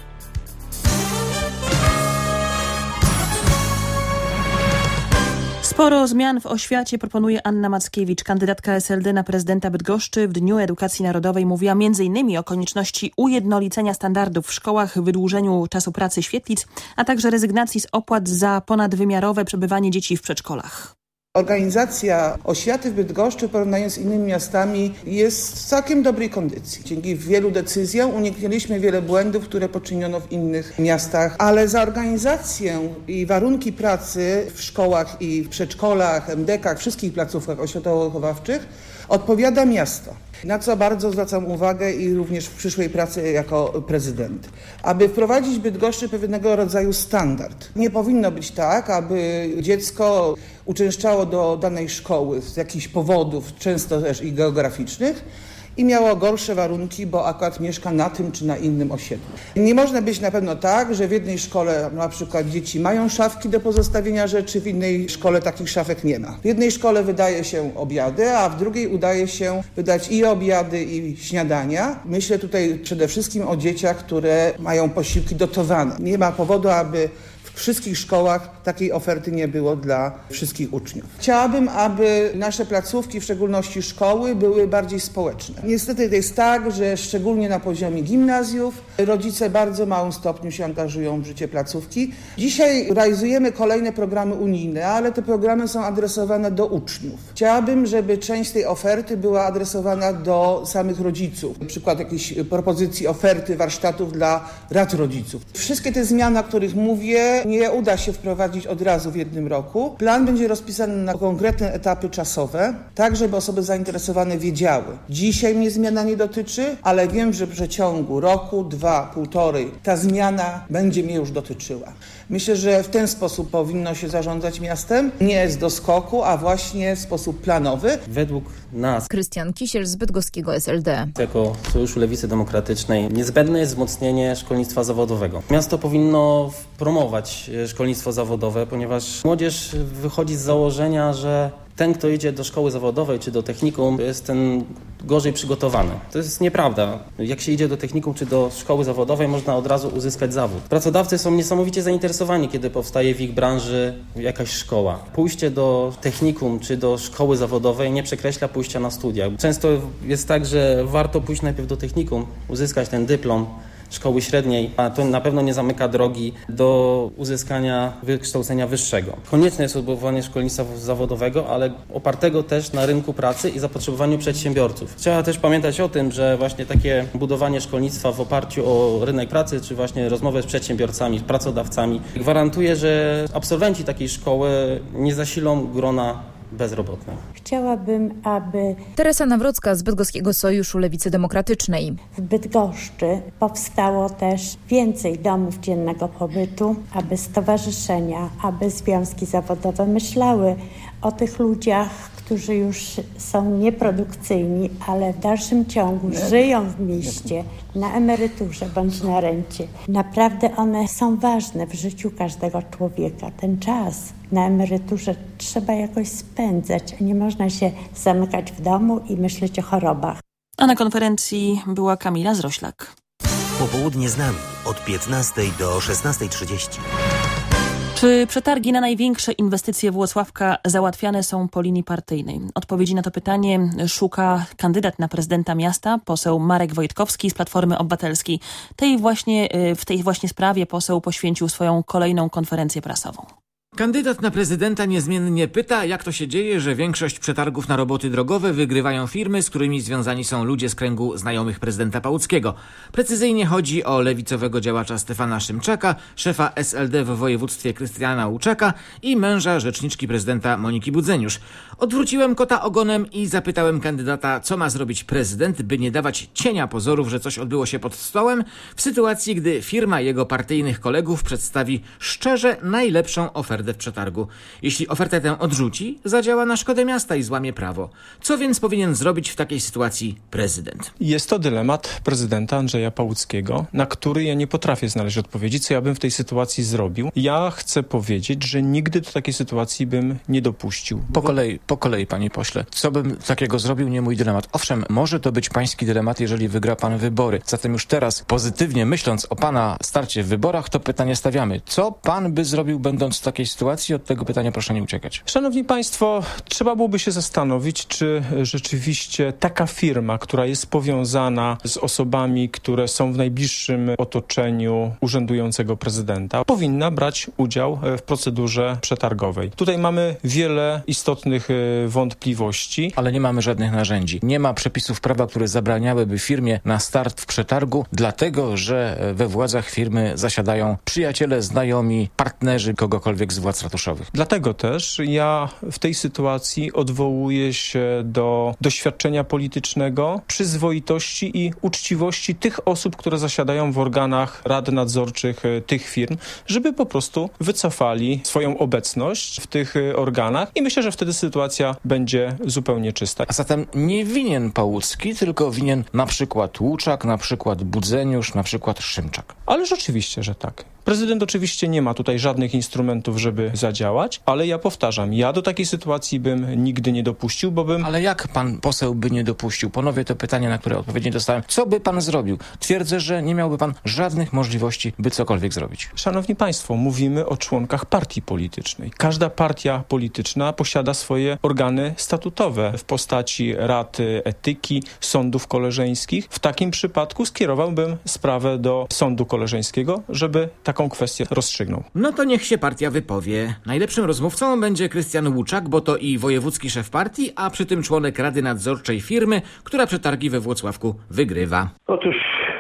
Sporo zmian w oświacie proponuje Anna Mackiewicz. Kandydatka S L D na prezydenta Bydgoszczy w Dniu Edukacji Narodowej mówiła między innymi o konieczności ujednolicenia standardów w szkołach, wydłużeniu czasu pracy świetlic, a także rezygnacji z opłat za ponadwymiarowe przebywanie dzieci w przedszkolach. Organizacja oświaty w Bydgoszczy w porównaniu z innymi miastami jest w całkiem dobrej kondycji. Dzięki wielu decyzjom uniknęliśmy wiele błędów, które poczyniono w innych miastach, ale za organizację i warunki pracy w szkołach i w przedszkolach, em de kach, wszystkich placówkach oświatowo-wychowawczych odpowiada miasto. Na co bardzo zwracam uwagę i również w przyszłej pracy jako prezydent. Aby wprowadzić w Bydgoszczy pewnego rodzaju standard. Nie powinno być tak, aby dziecko uczęszczało do danej szkoły z jakichś powodów, często też i geograficznych, i miało gorsze warunki, bo akurat mieszka na tym czy na innym osiedlu. Nie można być na pewno tak, że w jednej szkole na przykład dzieci mają szafki do pozostawienia rzeczy, w innej szkole takich szafek nie ma. W jednej szkole wydaje się obiady, a w drugiej udaje się wydać i obiady, i śniadania. Myślę tutaj przede wszystkim o dzieciach, które mają posiłki dotowane. Nie ma powodu, aby w wszystkich szkołach takiej oferty nie było dla wszystkich uczniów. Chciałabym, aby nasze placówki, w szczególności szkoły, były bardziej społeczne. Niestety to jest tak, że szczególnie na poziomie gimnazjów rodzice w bardzo małym stopniu się angażują w życie placówki. Dzisiaj realizujemy kolejne programy unijne, ale te programy są adresowane do uczniów. Chciałabym, żeby część tej oferty była adresowana do samych rodziców. Na przykład jakiejś propozycji oferty warsztatów dla rad rodziców. Wszystkie te zmiany, o których mówię, nie uda się wprowadzić od razu w jednym roku. Plan będzie rozpisany na konkretne etapy czasowe, tak żeby osoby zainteresowane wiedziały. Dzisiaj mnie zmiana nie dotyczy, ale wiem, że w przeciągu roku, dwa, półtorej ta zmiana będzie mnie już dotyczyła. Myślę, że w ten sposób powinno się zarządzać miastem. Nie z doskoku, a właśnie w sposób planowy. Według nas, Krystian Kisiel z bydgoskiego S L D. Jako Sojuszu Lewicy Demokratycznej niezbędne jest wzmocnienie szkolnictwa zawodowego. Miasto powinno promować szkolnictwo zawodowe, ponieważ młodzież wychodzi z założenia, że ten, kto idzie do szkoły zawodowej czy do technikum, jest ten gorzej przygotowany. To jest nieprawda. Jak się idzie do technikum czy do szkoły zawodowej, można od razu uzyskać zawód. Pracodawcy są niesamowicie zainteresowani, kiedy powstaje w ich branży jakaś szkoła. Pójście do technikum czy do szkoły zawodowej nie przekreśla pójścia na studia. Często jest tak, że warto pójść najpierw do technikum, uzyskać ten dyplom szkoły średniej, a to na pewno nie zamyka drogi do uzyskania wykształcenia wyższego. Konieczne jest odbudowanie szkolnictwa zawodowego, ale opartego też na rynku pracy i zapotrzebowaniu przedsiębiorców. Trzeba też pamiętać o tym, że właśnie takie budowanie szkolnictwa w oparciu o rynek pracy, czy właśnie rozmowę z przedsiębiorcami, pracodawcami, gwarantuje, że absolwenci takiej szkoły nie zasilą grona bezrobotnych. Chciałabym, aby... Teresa Nawrocka z Bydgoskiego Sojuszu Lewicy Demokratycznej. W Bydgoszczy powstało też więcej domów dziennego pobytu, aby stowarzyszenia, aby związki zawodowe myślały o tych ludziach, którzy już są nieprodukcyjni, ale w dalszym ciągu żyją w mieście na emeryturze bądź na rencie. Naprawdę one są ważne w życiu każdego człowieka. Ten czas na emeryturze trzeba jakoś spędzać, a nie można się zamykać w domu i myśleć o chorobach. A na konferencji była Kamila Zroślak. Popołudnie z nami od piętnastej do szesnastej trzydzieści. Czy przetargi na największe inwestycje Włocławka załatwiane są po linii partyjnej? Odpowiedzi na to pytanie szuka kandydat na prezydenta miasta, poseł Marek Wojtkowski z Platformy Obywatelskiej. Tej właśnie, w tej właśnie sprawie poseł poświęcił swoją kolejną konferencję prasową. Kandydat na prezydenta niezmiennie pyta, jak to się dzieje, że większość przetargów na roboty drogowe wygrywają firmy, z którymi związani są ludzie z kręgu znajomych prezydenta Pałuckiego. Precyzyjnie chodzi o lewicowego działacza Stefana Szymczaka, szefa S L D w województwie Krystiana Łuczaka i męża rzeczniczki prezydenta Moniki Budzeniusz. Odwróciłem kota ogonem i zapytałem kandydata, co ma zrobić prezydent, by nie dawać cienia pozorów, że coś odbyło się pod stołem, w sytuacji, gdy firma jego partyjnych kolegów przedstawi szczerze najlepszą ofertę naprawdę w przetargu. Jeśli ofertę tę odrzuci, zadziała na szkodę miasta i złamie prawo. Co więc powinien zrobić w takiej sytuacji prezydent? Jest to dylemat prezydenta Andrzeja Pałuckiego, na który ja nie potrafię znaleźć odpowiedzi, co ja bym w tej sytuacji zrobił. Ja chcę powiedzieć, że nigdy do takiej sytuacji bym nie dopuścił. Po kolei, po kolei, panie pośle. Co bym takiego zrobił, nie mój dylemat. Owszem, może to być pański dylemat, jeżeli wygra pan wybory. Zatem już teraz, pozytywnie myśląc o pana starcie w wyborach, to pytanie stawiamy. Co pan by zrobił, będąc w takiej sytuacji? Od tego pytania proszę nie uciekać. Szanowni państwo, trzeba byłoby się zastanowić, czy rzeczywiście taka firma, która jest powiązana z osobami, które są w najbliższym otoczeniu urzędującego prezydenta, powinna brać udział w procedurze przetargowej. Tutaj mamy wiele istotnych wątpliwości. Ale nie mamy żadnych narzędzi. Nie ma przepisów prawa, które zabraniałyby firmie na start w przetargu, dlatego że we władzach firmy zasiadają przyjaciele, znajomi, partnerzy kogokolwiek z władz ratuszowych. Dlatego też ja w tej sytuacji odwołuję się do doświadczenia politycznego, przyzwoitości i uczciwości tych osób, które zasiadają w organach rad nadzorczych tych firm, żeby po prostu wycofali swoją obecność w tych organach i myślę, że wtedy sytuacja będzie zupełnie czysta. A zatem nie winien Pałucki, tylko winien na przykład Łuczak, na przykład Budzeniusz, na przykład Szymczak. Ależ oczywiście, że tak. Prezydent oczywiście nie ma tutaj żadnych instrumentów, żeby zadziałać, ale ja powtarzam, ja do takiej sytuacji bym nigdy nie dopuścił, bo bym... Ale jak pan poseł by nie dopuścił? Ponowię to pytanie, na które odpowiedzi nie dostałem. Co by pan zrobił? Twierdzę, że nie miałby pan żadnych możliwości, by cokolwiek zrobić. Szanowni państwo, mówimy o członkach partii politycznej. Każda partia polityczna posiada swoje organy statutowe w postaci rad etyki, sądów koleżeńskich. W takim przypadku skierowałbym sprawę do sądu koleżeńskiego, żeby taką kwestię rozstrzygnął. No to niech się partia wypowie. Najlepszym rozmówcą będzie Krystian Łuczak, bo to i wojewódzki szef partii, a przy tym członek Rady Nadzorczej firmy, która przetargi we Włocławku wygrywa. Otóż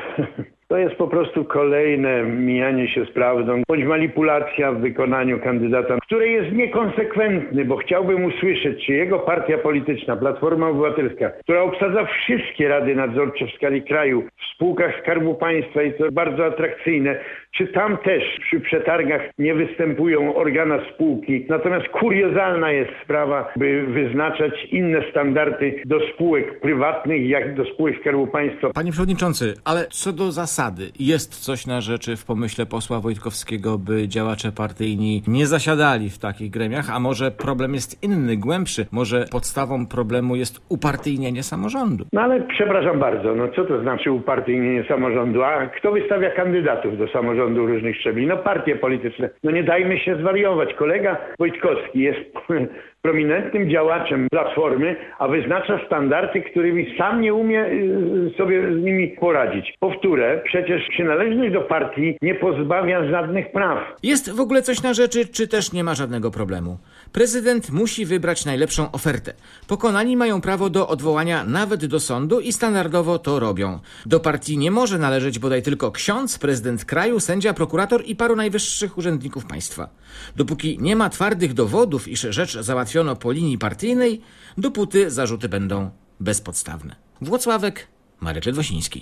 to jest po prostu kolejne mijanie się z prawdą, bądź manipulacja w wykonaniu kandydata, który jest niekonsekwentny, bo chciałbym usłyszeć, czy jego partia polityczna, Platforma Obywatelska, która obsadza wszystkie rady nadzorcze w skali kraju, w spółkach Skarbu Państwa i to bardzo atrakcyjne, czy tam też przy przetargach nie występują organa spółki. Natomiast kuriozalna jest sprawa, by wyznaczać inne standardy do spółek prywatnych, jak do spółek Skarbu Państwa. Panie przewodniczący, ale co do zasady, jest coś na rzeczy w pomyśle posła Wojtkowskiego, by działacze partyjni nie zasiadali w takich gremiach, a może problem jest inny, głębszy, może podstawą problemu jest upartyjnienie samorządu. No ale przepraszam bardzo, no co to znaczy upartyjnienie samorządu? A kto wystawia kandydatów do samorządu różnych szczebli? No partie polityczne. No nie dajmy się zwariować. Kolega Wojtkowski jest prominentnym działaczem Platformy, a wyznacza standardy, którymi sam nie umie sobie z nimi poradzić. Powtórzę, przecież przynależność do partii nie pozbawia żadnych praw. Jest w ogóle coś na rzeczy, czy też nie ma żadnego problemu? Prezydent musi wybrać najlepszą ofertę. Pokonani mają prawo do odwołania nawet do sądu i standardowo to robią. Do partii nie może należeć bodaj tylko ksiądz, prezydent kraju, sędzia, prokurator i paru najwyższych urzędników państwa. Dopóki nie ma twardych dowodów, iż rzecz załatwiono po linii partyjnej, dopóty zarzuty będą bezpodstawne. Włocławek, Marek Ledwosiński.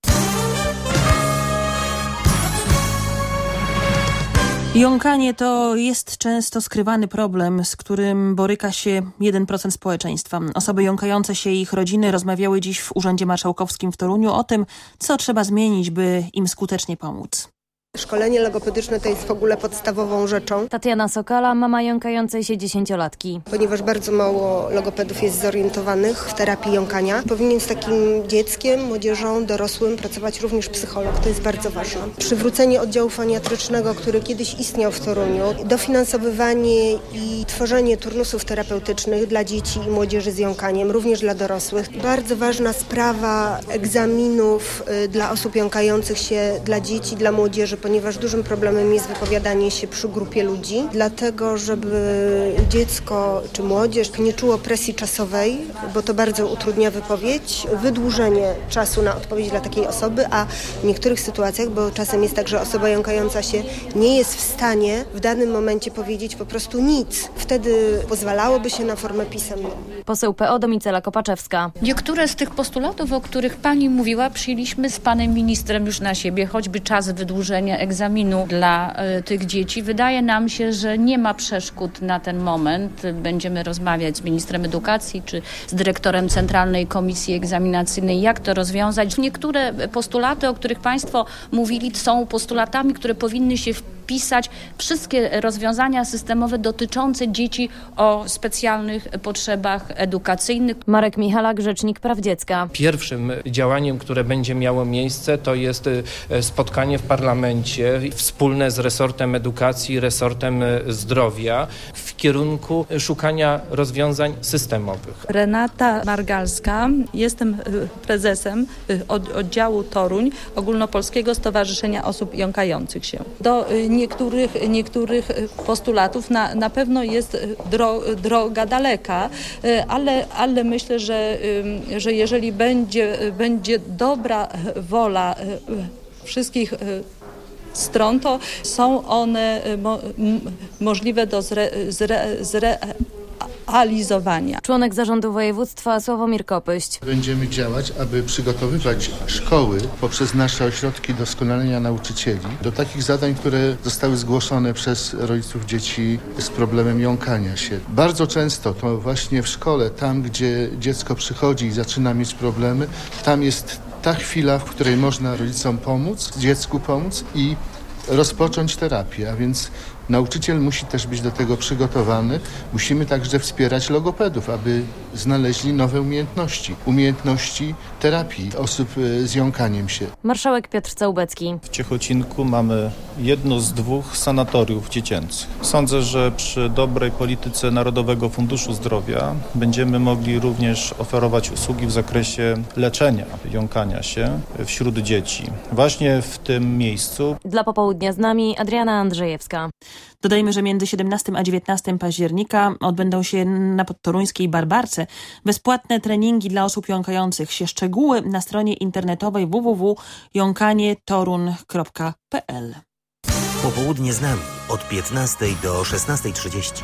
Jąkanie to jest często skrywany problem, z którym boryka się jeden procent społeczeństwa. Osoby jąkające się i ich rodziny rozmawiały dziś w Urzędzie Marszałkowskim w Toruniu o tym, co trzeba zmienić, by im skutecznie pomóc. Szkolenie logopedyczne to jest w ogóle podstawową rzeczą. Tatiana Sokala, mama jąkającej się dziesięciolatki. Ponieważ bardzo mało logopedów jest zorientowanych w terapii jąkania, powinien z takim dzieckiem, młodzieżą, dorosłym pracować również psycholog. To jest bardzo ważne. Przywrócenie oddziału foniatrycznego, który kiedyś istniał w Toruniu, dofinansowywanie i tworzenie turnusów terapeutycznych dla dzieci i młodzieży z jąkaniem, również dla dorosłych. Bardzo ważna sprawa egzaminów dla osób jąkających się, dla dzieci, dla młodzieży, ponieważ dużym problemem jest wypowiadanie się przy grupie ludzi. Dlatego, żeby dziecko czy młodzież nie czuło presji czasowej, bo to bardzo utrudnia wypowiedź, wydłużenie czasu na odpowiedź dla takiej osoby, a w niektórych sytuacjach, bo czasem jest tak, że osoba jąkająca się nie jest w stanie w danym momencie powiedzieć po prostu nic. Wtedy pozwalałoby się na formę pisemną. Poseł P O Domicela Kopaczewska. Niektóre z tych postulatów, o których pani mówiła, przyjęliśmy z panem ministrem już na siebie, choćby czas wydłużenia zdawania egzaminu dla y, tych dzieci. Wydaje nam się, że nie ma przeszkód na ten moment. Będziemy rozmawiać z ministrem edukacji czy z dyrektorem Centralnej Komisji Egzaminacyjnej, jak to rozwiązać. Niektóre postulaty, o których Państwo mówili, są postulatami, które powinny się wpisać wszystkie rozwiązania systemowe dotyczące dzieci o specjalnych potrzebach edukacyjnych. Marek Michalak, Rzecznik Praw Dziecka. Pierwszym działaniem, które będzie miało miejsce, to jest spotkanie w parlamencie wspólne z resortem edukacji, resortem zdrowia w kierunku szukania rozwiązań systemowych. Renata Margalska, jestem prezesem oddziału Toruń Ogólnopolskiego Stowarzyszenia Osób Jąkających się. Do niektórych, niektórych postulatów na, na pewno jest dro, droga daleka, ale, ale myślę, że, że jeżeli będzie, będzie dobra wola wszystkich stron, to są one mo, m, możliwe do zre, zre, zre, realizowania. Członek zarządu województwa Sławomir Kopyść. Będziemy działać, aby przygotowywać szkoły poprzez nasze ośrodki doskonalenia nauczycieli do takich zadań, które zostały zgłoszone przez rodziców dzieci z problemem jąkania się. Bardzo często to właśnie w szkole, tam gdzie dziecko przychodzi i zaczyna mieć problemy, tam jest ta chwila, w której można rodzicom pomóc, dziecku pomóc i rozpocząć terapię, a więc nauczyciel musi też być do tego przygotowany. Musimy także wspierać logopedów, aby znaleźli nowe umiejętności. Umiejętności terapii osób z jąkaniem się. Marszałek Piotr Całbecki. W Ciechocinku mamy jedno z dwóch sanatoriów dziecięcych. Sądzę, że przy dobrej polityce Narodowego Funduszu Zdrowia będziemy mogli również oferować usługi w zakresie leczenia jąkania się wśród dzieci. Właśnie w tym miejscu. Dla popołudnia z nami Adriana Andrzejewska. Dodajmy, że między siedemnastego a dziewiętnastego października odbędą się na podtoruńskiej Barbarce bezpłatne treningi dla osób jąkających się. Szczegóły na stronie internetowej w w w kropka jąkanie torun kropka p l. Popołudnie z nami od piętnastej do szesnastej trzydzieści.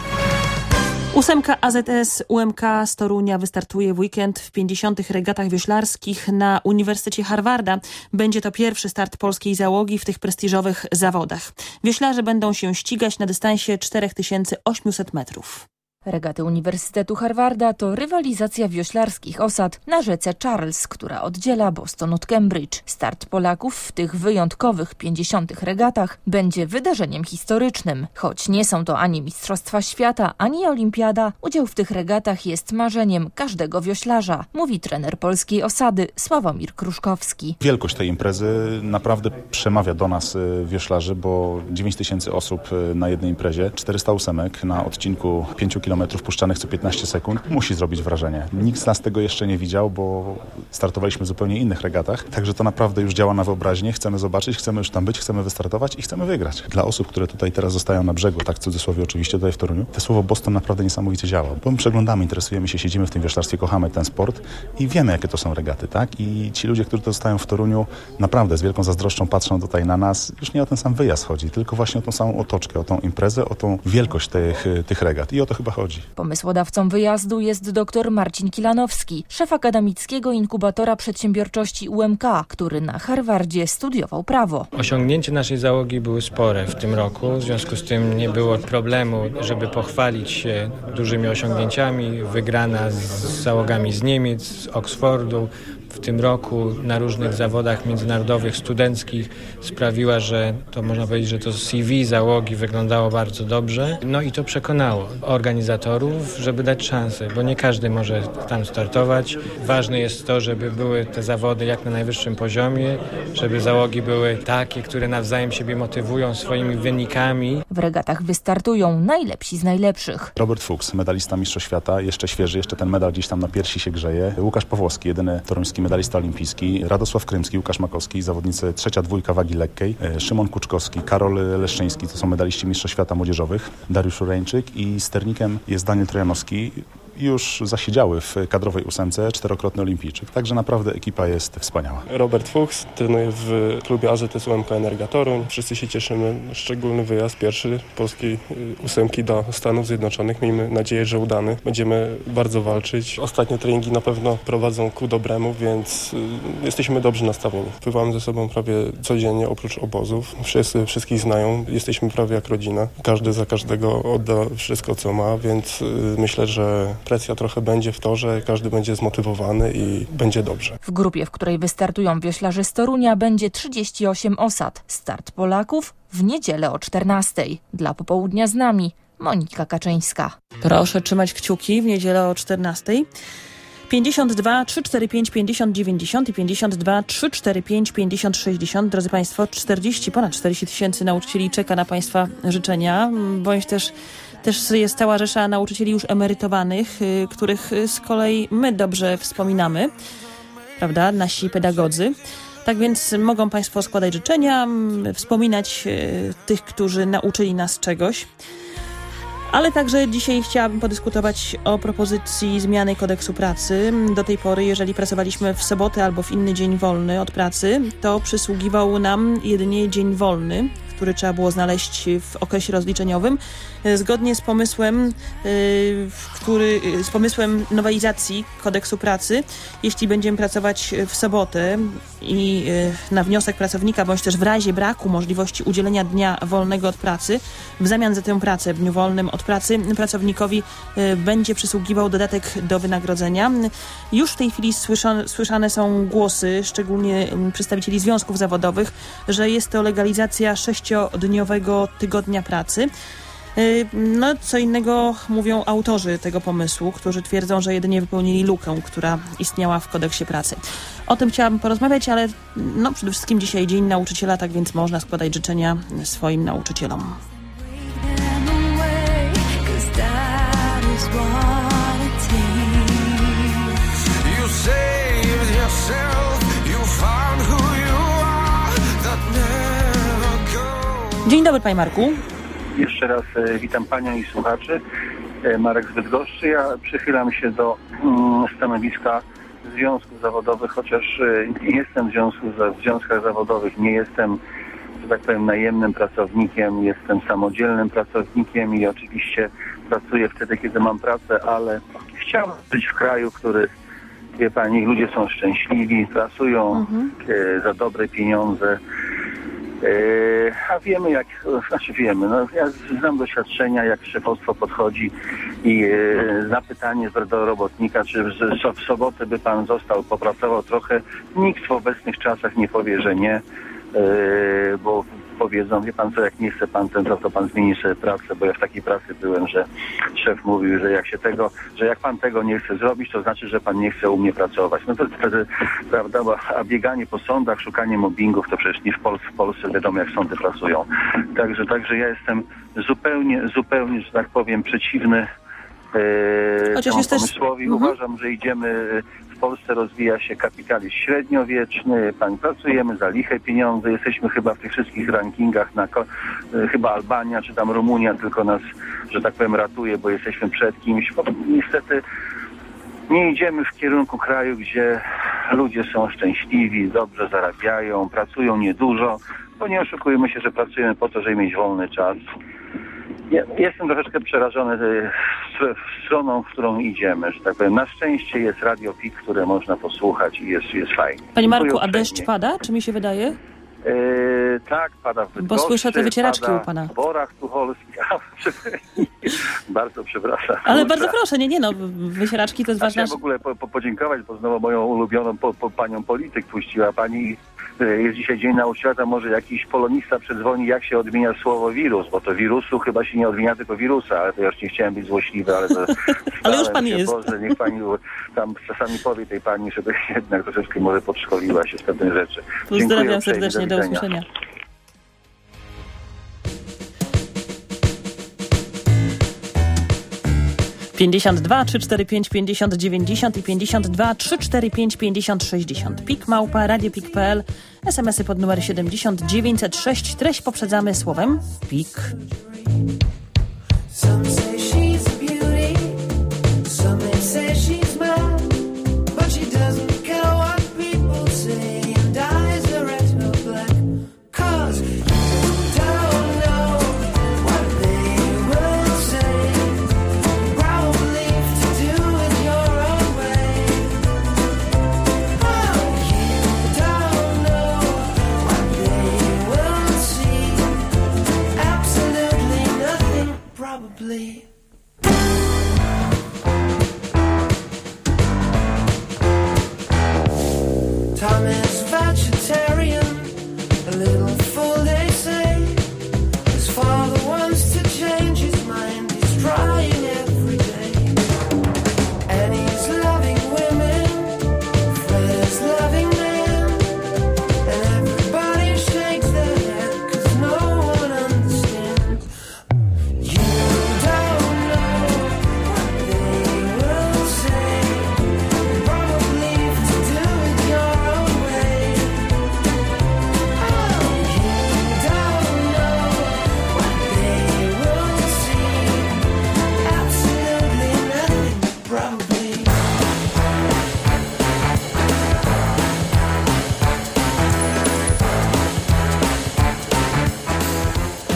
Ósemka A Z S U M K z Torunia wystartuje w weekend w pięćdziesiątych regatach wioślarskich na Uniwersytecie Harvarda. Będzie to pierwszy start polskiej załogi w tych prestiżowych zawodach. Wioślarze będą się ścigać na dystansie cztery tysiące osiemset metrów. Regaty Uniwersytetu Harvarda to rywalizacja wioślarskich osad na rzece Charles, która oddziela Boston od Cambridge. Start Polaków w tych wyjątkowych pięćdziesiątych regatach będzie wydarzeniem historycznym. Choć nie są to ani Mistrzostwa Świata, ani Olimpiada, udział w tych regatach jest marzeniem każdego wioślarza, mówi trener polskiej osady Sławomir Kruszkowski. Wielkość tej imprezy naprawdę przemawia do nas wioślarzy, bo dziewięć tysięcy osób na jednej imprezie, czterysta ósemek na odcinku pięć kilometrów puszczanych co piętnaście sekund musi zrobić wrażenie. Nikt z nas tego jeszcze nie widział, bo startowaliśmy w zupełnie innych regatach, także to naprawdę już działa na wyobraźnię. Chcemy zobaczyć, chcemy już tam być, chcemy wystartować i chcemy wygrać. Dla osób, które tutaj teraz zostają na brzegu, tak w cudzysłowie oczywiście tutaj w Toruniu, to słowo Boston naprawdę niesamowicie działa, bo my przeglądamy, interesujemy się, siedzimy w tym wioślarstwie, kochamy ten sport i wiemy, jakie to są regaty, tak? I ci ludzie, którzy to zostają w Toruniu, naprawdę z wielką zazdroszczą patrzą tutaj na nas. Już nie o ten sam wyjazd chodzi, tylko właśnie o tą samą otoczkę, o tą imprezę, o tą wielkość tych, tych regat i o to chyba chodzi. Pomysłodawcą wyjazdu jest dr Marcin Kilanowski, szef akademickiego inkubatora przedsiębiorczości U M K, który na Harvardzie studiował prawo. Osiągnięcia naszej załogi były spore w tym roku, w związku z tym nie było problemu, żeby pochwalić się dużymi osiągnięciami. Wygrana z załogami z Niemiec, z Oksfordu w tym roku na różnych zawodach międzynarodowych, studenckich sprawiła, że to można powiedzieć, że to C V załogi wyglądało bardzo dobrze. No i to przekonało organizatorów, żeby dać szansę, bo nie każdy może tam startować. Ważne jest to, żeby były te zawody jak na najwyższym poziomie, żeby załogi były takie, które nawzajem siebie motywują swoimi wynikami. W regatach wystartują najlepsi z najlepszych. Robert Fuchs, medalista Mistrzostw Świata, jeszcze świeży, jeszcze ten medal gdzieś tam na piersi się grzeje. Łukasz Pawłowski, jedyny toruński medalista olimpijski. Radosław Krymski, Łukasz Makowski, zawodnicy trzecia dwójka wagi lekkiej. Szymon Kuczkowski, Karol Leszczyński, to są medaliści Mistrzostw Świata młodzieżowych. Dariusz Ureńczyk i sternikiem jest Daniel Trojanowski. już zasiedziały w kadrowej ósemce, czterokrotny olimpijczyk. Także naprawdę ekipa jest wspaniała. Robert Fuchs, trenuję w klubie A Z S U M K Energia Toruń. Wszyscy się cieszymy. Szczególny wyjazd pierwszy polskiej ósemki do Stanów Zjednoczonych. Miejmy nadzieję, że udany. Będziemy bardzo walczyć. Ostatnie treningi na pewno prowadzą ku dobremu, więc jesteśmy dobrze nastawieni. Pływamy ze sobą prawie codziennie, oprócz obozów. Wszyscy wszystkich znają. Jesteśmy prawie jak rodzina. Każdy za każdego odda wszystko, co ma, więc myślę, że presja trochę będzie w to, że każdy będzie zmotywowany i będzie dobrze. W grupie, w której wystartują wioślarze z Torunia, będzie trzydzieści osiem osad. Start Polaków w niedzielę o czternastej. Dla Popołudnia z nami Monika Kaczyńska. Proszę trzymać kciuki w niedzielę o czternastej. pięćdziesiąt dwa trzysta czterdzieści pięć pięćdziesiąt dziewięćdziesiąt i pięćdziesiąt dwa trzysta czterdzieści pięć pięćdziesiąt sześćdziesiąt. Drodzy Państwo, czterdzieści, ponad czterdzieści tysięcy nauczycieli czeka na Państwa życzenia, bądź też Też jest cała rzesza nauczycieli już emerytowanych, których z kolei my dobrze wspominamy, prawda, nasi pedagodzy. Tak więc mogą Państwo składać życzenia, wspominać tych, którzy nauczyli nas czegoś. Ale także dzisiaj chciałabym podyskutować o propozycji zmiany kodeksu pracy. Do tej pory, jeżeli pracowaliśmy w sobotę albo w inny dzień wolny od pracy, to przysługiwał nam jedynie dzień wolny, który trzeba było znaleźć w okresie rozliczeniowym. Zgodnie z pomysłem, który, z pomysłem nowelizacji kodeksu pracy, jeśli będziemy pracować w sobotę i na wniosek pracownika, bądź też w razie braku możliwości udzielenia dnia wolnego od pracy, w zamian za tę pracę w dniu wolnym od pracy pracownikowi będzie przysługiwał dodatek do wynagrodzenia. Już w tej chwili słyszane, słyszane są głosy, szczególnie przedstawicieli związków zawodowych, że jest to legalizacja sześciodniowego tygodnia pracy. No, co innego mówią autorzy tego pomysłu, którzy twierdzą, że jedynie wypełnili lukę, która istniała w kodeksie pracy. O tym chciałabym porozmawiać, ale no, przede wszystkim dzisiaj Dzień Nauczyciela, tak więc można składać życzenia swoim nauczycielom. Dzień dobry, panie Marku. Jeszcze raz e, witam panią i słuchaczy. E, Marek z Bydgoszczy. Ja przychylam się do mm, stanowiska związków zawodowych, chociaż e, nie jestem w, związku, w związkach zawodowych, nie jestem, że tak powiem, najemnym pracownikiem, jestem samodzielnym pracownikiem i oczywiście pracuję wtedy, kiedy mam pracę, ale chciałbym być w kraju, który, wie pani, ludzie są szczęśliwi, pracują mhm. e, za dobre pieniądze. A wiemy jak, znaczy wiemy, no ja znam doświadczenia, jak szefostwo podchodzi i na pytanie do robotnika, czy w sobotę by pan został, popracował trochę, nikt w obecnych czasach nie powie, że nie, bo powiedzą, wie pan co, jak nie chce pan ten, to pan zmieni sobie pracę, bo ja w takiej pracy byłem, że szef mówił, że jak się tego, że jak pan tego nie chce zrobić, to znaczy, że pan nie chce u mnie pracować. No to wtedy, prawda, bo, a bieganie po sądach, szukanie mobbingów, to przecież nie w Polsce, w Polsce wiadomo, jak sądy pracują. Także, także ja jestem zupełnie, zupełnie, że tak powiem, przeciwny e, temu pomysłowi. Też... Uważam, że idziemy... W Polsce rozwija się kapitalizm średniowieczny, pani, pracujemy za liche pieniądze, jesteśmy chyba w tych wszystkich rankingach, na chyba Albania czy tam Rumunia tylko nas, że tak powiem, ratuje, bo jesteśmy przed kimś. Bo niestety nie idziemy w kierunku kraju, gdzie ludzie są szczęśliwi, dobrze zarabiają, pracują niedużo, bo nie oszukujmy się, że pracujemy po to, żeby mieć wolny czas. Ja jestem troszeczkę przerażony stroną, w którą idziemy, że tak powiem. Na szczęście jest Radio P I K, które można posłuchać i jest, jest fajnie. Panie Marku, a deszcz pada? Czy mi się wydaje? Yy, tak, pada w Bydgoszczy, bo słyszę te wycieraczki u pana. W Borach Tucholskich. Bardzo przepraszam. Ale bardzo proszę, nie, nie no, wycieraczki to jest ważne. Chciałem w ogóle po, po, podziękować, bo znowu moją ulubioną po, po, panią polityk puściła pani. Jest dzisiaj Dzień Nauczyciela, to może jakiś polonista przedzwoni, jak się odmienia słowo wirus, bo to wirusu chyba się nie odmienia, tylko wirusa, ale to ja już nie chciałem być złośliwy, ale to... ale już pan się, jest. Boże, niech pani tam czasami powie tej pani, żeby jednak troszeczkę może podszkoliła się z pewnych rzeczy. Pozdrawiam serdecznie, do, do usłyszenia. pięćdziesiąt dwa trzysta czterdzieści pięć pięćdziesiąt dziewięćdziesiąt i pięćdziesiąt dwa trzysta czterdzieści pięć pięćdziesiąt sześćdziesiąt. Pik małpa radio pik kropka p l, es em esy pod numer siedemdziesiąt dziewięćset sześć. Treść poprzedzamy słowem pik. Some say she's a beauty, some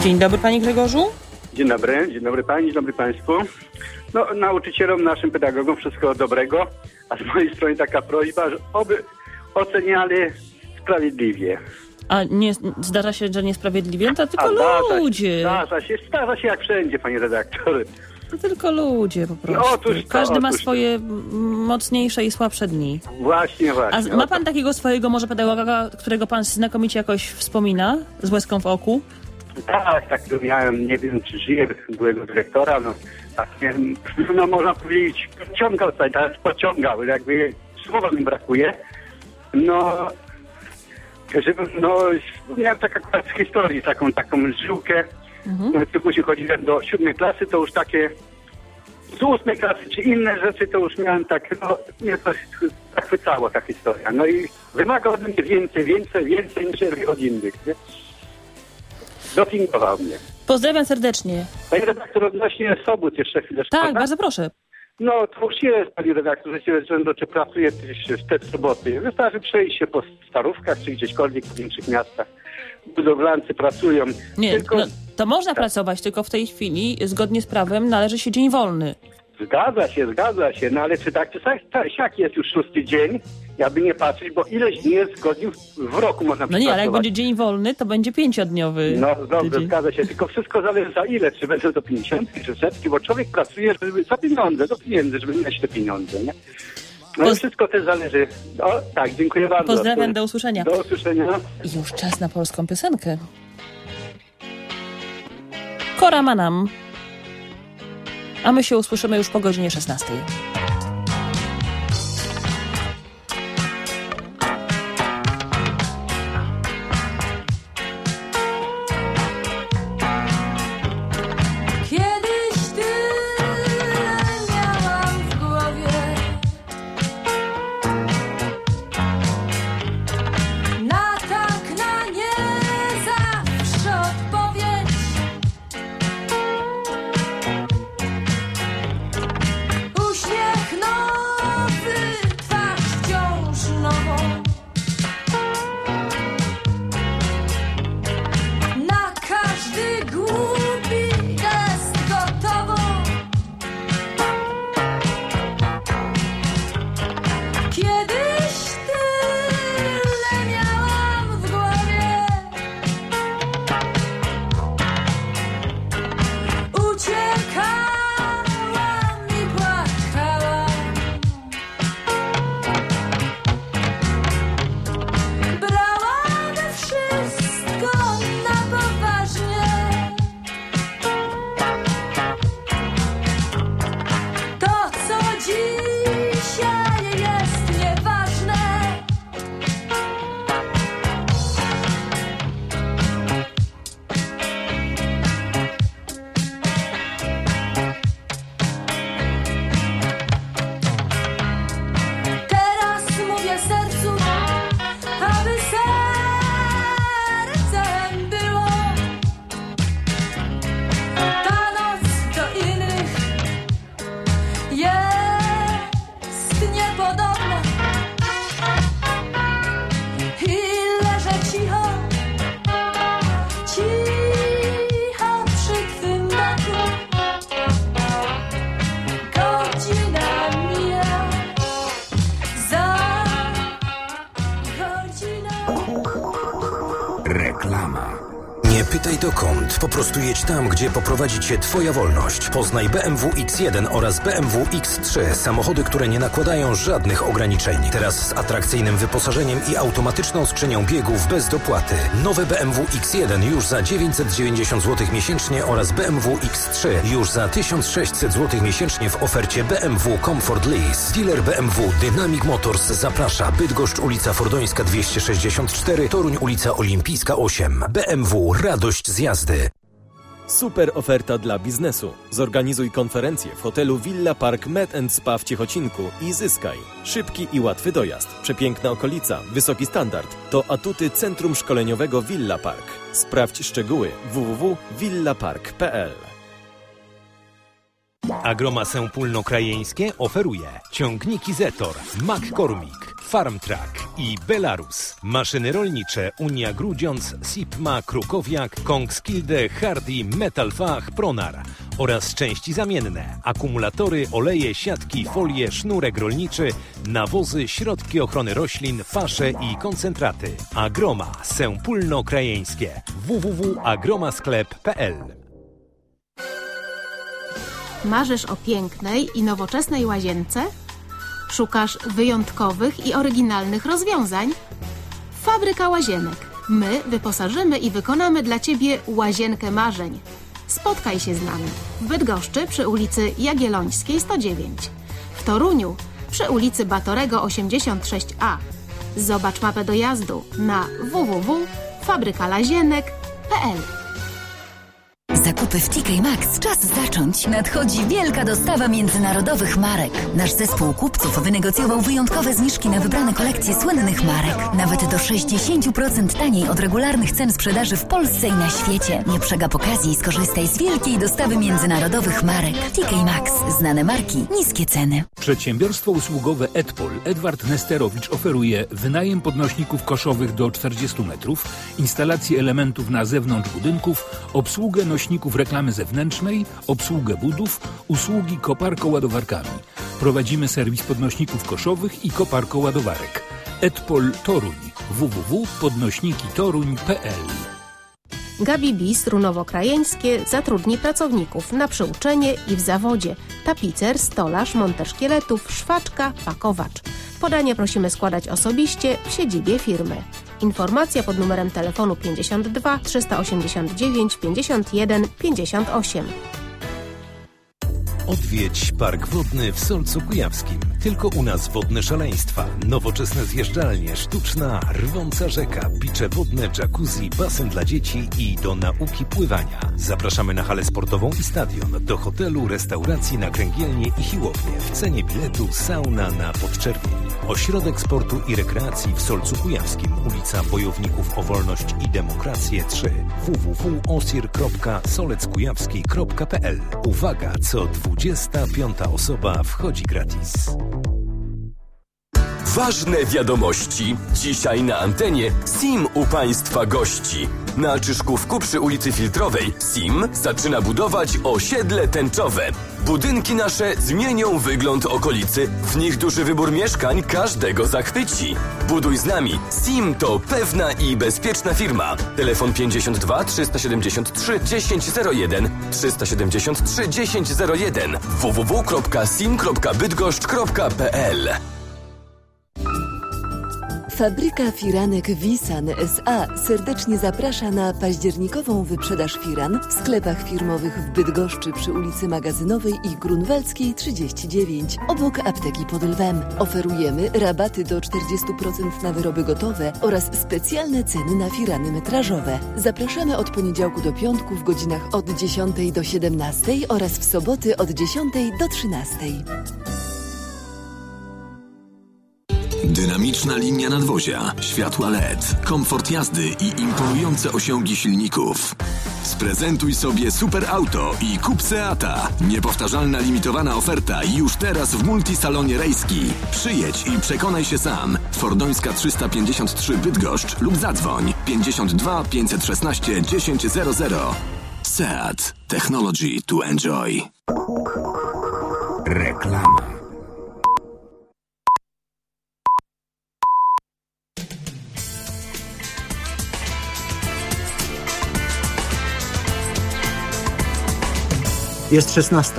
Dzień dobry, panie Grzegorzu. Dzień dobry, dzień dobry pani, dzień dobry państwu. No, nauczycielom, naszym pedagogom wszystkiego dobrego, a z mojej strony taka prośba, że oby oceniali sprawiedliwie. A nie, zdarza się, że niesprawiedliwie? To tylko a zdarza, ludzie. Zdarza się, zdarza się jak wszędzie, panie redaktor. To tylko ludzie po prostu. No, otóż to, Każdy ma otóż swoje mocniejsze i słabsze dni. Właśnie, właśnie. A ma pan takiego swojego może pedagoga, którego pan znakomicie jakoś wspomina? Z łezką w oku? Tak, tak, to miałem, nie wiem czy żyje, byłego dyrektora, no tak, no można powiedzieć, pociągał tutaj, teraz pociągał, jakby słowa mi brakuje. No, żeby, no, miałem taką historię, taką, taką żyłkę, mhm. Tylko jeśli chodziłem do siódmej klasy, to już takie, z ósmej klasy, czy inne rzeczy, to już miałem tak, no, mnie to zachwycało ta historia. No i wymaga ode mnie więcej, więcej, więcej niż od innych, nie? Dopingował mnie. Pozdrawiam serdecznie. Panie redaktor, odnośnie sobót jeszcze chwileczkę. Tak, tak, bardzo proszę. No to już jest, panie redaktor, że się czy pracuje też w te soboty. Wystarczy przejść się po starówkach, czy gdzieśkolwiek w większych miastach. Budowlańcy pracują. Nie, tylko... no, to można tak. pracować, tylko w tej chwili zgodnie z prawem należy się dzień wolny. Zgadza się, zgadza się, no ale czy tak, czy tak, siak jest już szósty dzień, ja by nie patrzeć, bo ileś dni jest godzin w roku można No nie, ale jak będzie dzień wolny, to będzie pięciodniowy. No dobrze, tydzień. Zgadza się, tylko wszystko zależy za ile, czy będą to pięćdziesiątki, czy setki, bo człowiek pracuje żeby, za pieniądze, do pieniędzy, żeby mieć te pieniądze, nie? No Poz... wszystko też zależy. O, tak, dziękuję bardzo. Pozdrawiam, do usłyszenia. Do usłyszenia. I już czas na polską piosenkę. Kora Manam. A my się usłyszymy już po godzinie szesnastej. Pytaj dokąd. Po prostu jedź tam, gdzie poprowadzi Cię Twoja wolność. Poznaj B M W X jeden oraz B M W X trzy. Samochody, które nie nakładają żadnych ograniczeń. Teraz z atrakcyjnym wyposażeniem i automatyczną skrzynią biegów bez dopłaty. Nowe B M W X jeden już za dziewięćset dziewięćdziesiąt złotych miesięcznie oraz B M W X trzy już za tysiąc sześćset złotych miesięcznie w ofercie B M W Comfort Lease. Dealer B M W Dynamic Motors zaprasza. Bydgoszcz, ulica Fordońska dwieście sześćdziesiąt cztery, Toruń, ulica Olimpijska osiem. B M W Radość z jazdy. Super oferta dla biznesu. Zorganizuj konferencję w hotelu Villa Park Med and Spa w Ciechocinku i zyskaj. Szybki i łatwy dojazd, przepiękna okolica, wysoki standard. To atuty Centrum Szkoleniowego Villa Park. Sprawdź szczegóły w w w kropka villa park kropka p l. Agroma Sępólno-Krajeńskie oferuje ciągniki Zetor, McCormick, Farmtrack i Belarus. Maszyny rolnicze Unia Grudziądz, Sipma, Krukowiak, Kongskilde, Hardy, Metalfach, Pronar oraz części zamienne, akumulatory, oleje, siatki, folie, sznurek rolniczy, nawozy, środki ochrony roślin, pasze i koncentraty. Agroma Sępólno-Krajeńskie. w w w kropka agromasklep kropka p l. Marzysz o pięknej i nowoczesnej łazience? Szukasz wyjątkowych i oryginalnych rozwiązań? Fabryka Łazienek. My wyposażymy i wykonamy dla Ciebie łazienkę marzeń. Spotkaj się z nami w Bydgoszczy przy ulicy Jagiellońskiej sto dziewięć, w Toruniu przy ulicy Batorego osiemdziesiąt sześć a. Zobacz mapę dojazdu na w w w kropka fabryka lazienek kropka p l. Zakupy w T K Maxx. Czas zacząć. Nadchodzi wielka dostawa międzynarodowych marek. Nasz zespół kupców wynegocjował wyjątkowe zniżki na wybrane kolekcje słynnych marek. Nawet do sześćdziesiąt procent taniej od regularnych cen sprzedaży w Polsce i na świecie. Nie przegap okazji i skorzystaj z wielkiej dostawy międzynarodowych marek. T K Maxx. Znane marki, niskie ceny. Przedsiębiorstwo usługowe Edpol Edward Nesterowicz oferuje wynajem podnośników koszowych do czterdziestu metrów, instalację elementów na zewnątrz budynków, obsługę nośników reklamy zewnętrznej, obsługę budów, usługi koparko-ładowarkami. Prowadzimy serwis podnośników koszowych i koparko-ładowarek. Edpol Toruń. w w w kropka podnośniki toruń kropka p l. Gabi Bis Runowo-Krajeńskie zatrudni pracowników na przyuczenie i w zawodzie. Tapicer, stolarz, montaż szkieletów, szwaczka, pakowacz. Podanie prosimy składać osobiście w siedzibie firmy. Informacja pod numerem telefonu pięćdziesiąt dwa trzysta osiemdziesiąt dziewięć pięćdziesiąt jeden pięćdziesiąt osiem. Odwiedź Park Wodny w Solcu Kujawskim. Tylko u nas wodne szaleństwa, nowoczesne zjeżdżalnie, sztuczna, rwąca rzeka, picze wodne, jacuzzi, basen dla dzieci i do nauki pływania. Zapraszamy na halę sportową i stadion, do hotelu, restauracji na Kręgielnie i Siłownię. W cenie biletu sauna na Podczerwień. Ośrodek Sportu i Rekreacji w Solcu Kujawskim, ulica Bojowników o Wolność i Demokrację trzy. w w w kropka osir kropka soleckujawski kropka p l. Uwaga, co dwudziesta piąta osoba wchodzi gratis. Ważne wiadomości. Dzisiaj na antenie Sim u Państwa gości. Na Czyszkówku przy ulicy Filtrowej Sim zaczyna budować osiedle tęczowe. Budynki nasze zmienią wygląd okolicy. W nich duży wybór mieszkań każdego zachwyci. Buduj z nami. Sim to pewna i bezpieczna firma. Telefon pięćdziesiąt dwa trzysta siedemdziesiąt trzy dziesięć zero jeden trzysta siedemdziesiąt trzy dziesięć zero jeden w w w kropka sim kropka bydgoszcz kropka p l. Fabryka Firanek Wisan S A serdecznie zaprasza na październikową wyprzedaż firan w sklepach firmowych w Bydgoszczy przy ulicy Magazynowej i Grunwaldzkiej trzydzieści dziewięć, obok apteki pod Lwem. Oferujemy rabaty do czterdzieści procent na wyroby gotowe oraz specjalne ceny na firany metrażowe. Zapraszamy od poniedziałku do piątku w godzinach od dziesiątej do siedemnastej oraz w soboty od dziesiątej do trzynastej. Dynamiczna linia nadwozia, światła L E D, komfort jazdy i imponujące osiągi silników. Sprezentuj sobie super auto i kup Seata. Niepowtarzalna limitowana oferta już teraz w Multisalonie Rejski. Przyjedź i przekonaj się sam. Fordońska trzysta pięćdziesiąt trzy Bydgoszcz lub zadzwoń pięćdziesiąt dwa pięćset szesnaście dziesięć zero zero. Seat. Technology to enjoy. Reklama. Jest szesnasta.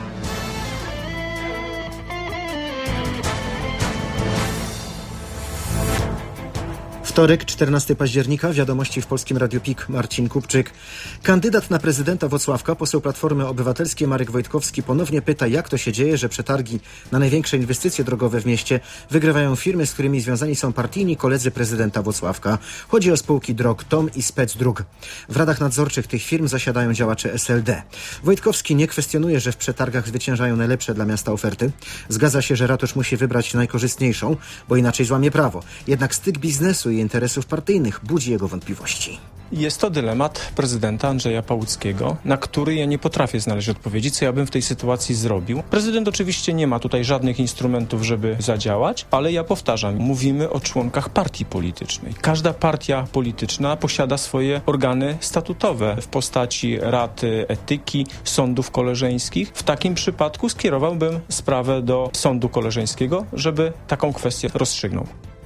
Wtorek, czternastego października, wiadomości w Polskim Radiu P I K, Marcin Kupczyk. Kandydat na prezydenta Włocławka, poseł Platformy Obywatelskiej Marek Wojtkowski ponownie pyta, jak to się dzieje, że przetargi na największe inwestycje drogowe w mieście wygrywają firmy, z którymi związani są partyjni koledzy prezydenta Włocławka. Chodzi o spółki Drog Tom i Specdrug. W radach nadzorczych tych firm zasiadają działacze S L D. Wojtkowski nie kwestionuje, że w przetargach zwyciężają najlepsze dla miasta oferty. Zgadza się, że ratusz musi wybrać najkorzystniejszą, bo inaczej złamie prawo. Jednak styk biznesu i interesów partyjnych budzi jego wątpliwości. Jest to dylemat prezydenta Andrzeja Pałuckiego, na który ja nie potrafię znaleźć odpowiedzi, co ja bym w tej sytuacji zrobił. Prezydent oczywiście nie ma tutaj żadnych instrumentów, żeby zadziałać, ale ja powtarzam, mówimy o członkach partii politycznej. Każda partia polityczna posiada swoje organy statutowe w postaci rad etyki, sądów koleżeńskich. W takim przypadku skierowałbym sprawę do sądu koleżeńskiego, żeby taką kwestię rozstrzygnął.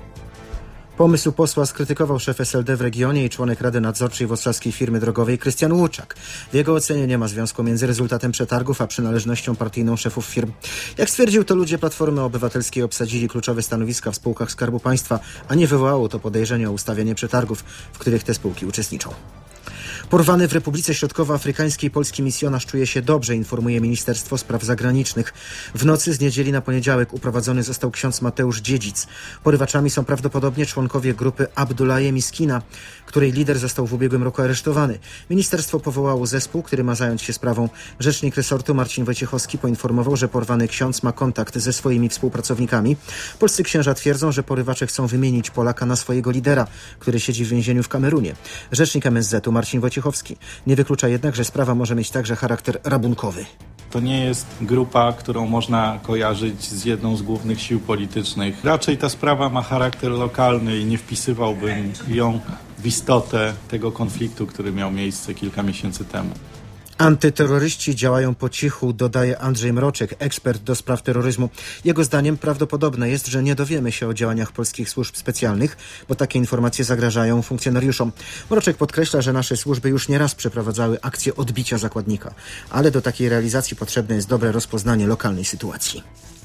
Pomysł posła skrytykował szef S L D w regionie i członek Rady Nadzorczej wrocławskiej firmy drogowej Krystian Łuczak. W jego ocenie nie ma związku między rezultatem przetargów a przynależnością partyjną szefów firm. Jak stwierdził, to ludzie Platformy Obywatelskiej obsadzili kluczowe stanowiska w spółkach Skarbu Państwa, a nie wywołało to podejrzenia o ustawianie przetargów, w których te spółki uczestniczą. Porwany w Republice Środkowoafrykańskiej polski misjonarz czuje się dobrze, informuje Ministerstwo Spraw Zagranicznych. W nocy z niedzieli na poniedziałek uprowadzony został ksiądz Mateusz Dziedzic. Porywaczami są prawdopodobnie członkowie grupy Abdullaje Miskina, której lider został w ubiegłym roku aresztowany. Ministerstwo powołało zespół, który ma zająć się sprawą. Rzecznik resortu Marcin Wojciechowski poinformował, że porwany ksiądz ma kontakt ze swoimi współpracownikami. Polscy księża twierdzą, że porywacze chcą wymienić Polaka na swojego lidera, który siedzi w więzieniu w Kamerunie. Rzecznik M S Z-u Marcin Wojciechowski nie wyklucza jednak, że sprawa może mieć także charakter rabunkowy. To nie jest grupa, którą można kojarzyć z jedną z głównych sił politycznych. Raczej ta sprawa ma charakter lokalny i nie wpisywałbym ją w istotę tego konfliktu, który miał miejsce kilka miesięcy temu. Antyterroryści działają po cichu, dodaje Andrzej Mroczek, ekspert do spraw terroryzmu. Jego zdaniem prawdopodobne jest, że nie dowiemy się o działaniach polskich służb specjalnych, bo takie informacje zagrażają funkcjonariuszom. Mroczek podkreśla, że nasze służby już nieraz przeprowadzały akcję odbicia zakładnika, ale do takiej realizacji potrzebne jest dobre rozpoznanie lokalnej sytuacji.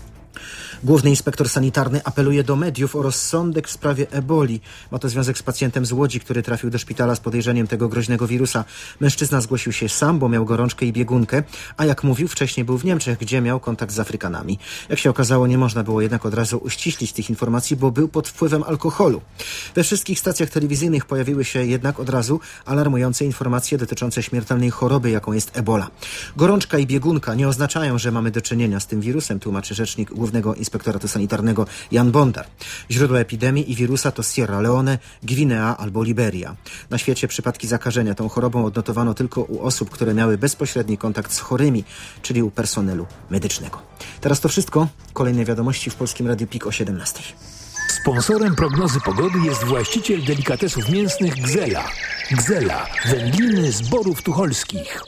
Główny inspektor sanitarny apeluje do mediów o rozsądek w sprawie eboli. Ma to związek z pacjentem z Łodzi, który trafił do szpitala z podejrzeniem tego groźnego wirusa. Mężczyzna zgłosił się sam, bo miał gorączkę i biegunkę, a jak mówił, wcześniej był w Niemczech, gdzie miał kontakt z Afrykanami. Jak się okazało, nie można było jednak od razu uściślić tych informacji, bo był pod wpływem alkoholu. We wszystkich stacjach telewizyjnych pojawiły się jednak od razu alarmujące informacje dotyczące śmiertelnej choroby, jaką jest ebola. Gorączka i biegunka nie oznaczają, że mamy do czynienia z tym wirusem, tłumaczy rzecznik Głównego Inspektoratu Sanitarnego Jan Bondar. Źródło epidemii i wirusa to Sierra Leone, Gwinea albo Liberia. Na świecie przypadki zakażenia tą chorobą odnotowano tylko u osób, które miały bezpośredni kontakt z chorymi, czyli u personelu medycznego. Teraz to wszystko. Kolejne wiadomości w Polskim Radiu P I K o siedemnastej. Sponsorem prognozy pogody jest właściciel delikatesów mięsnych Gzela. Gzela, wędliny z Borów Tucholskich.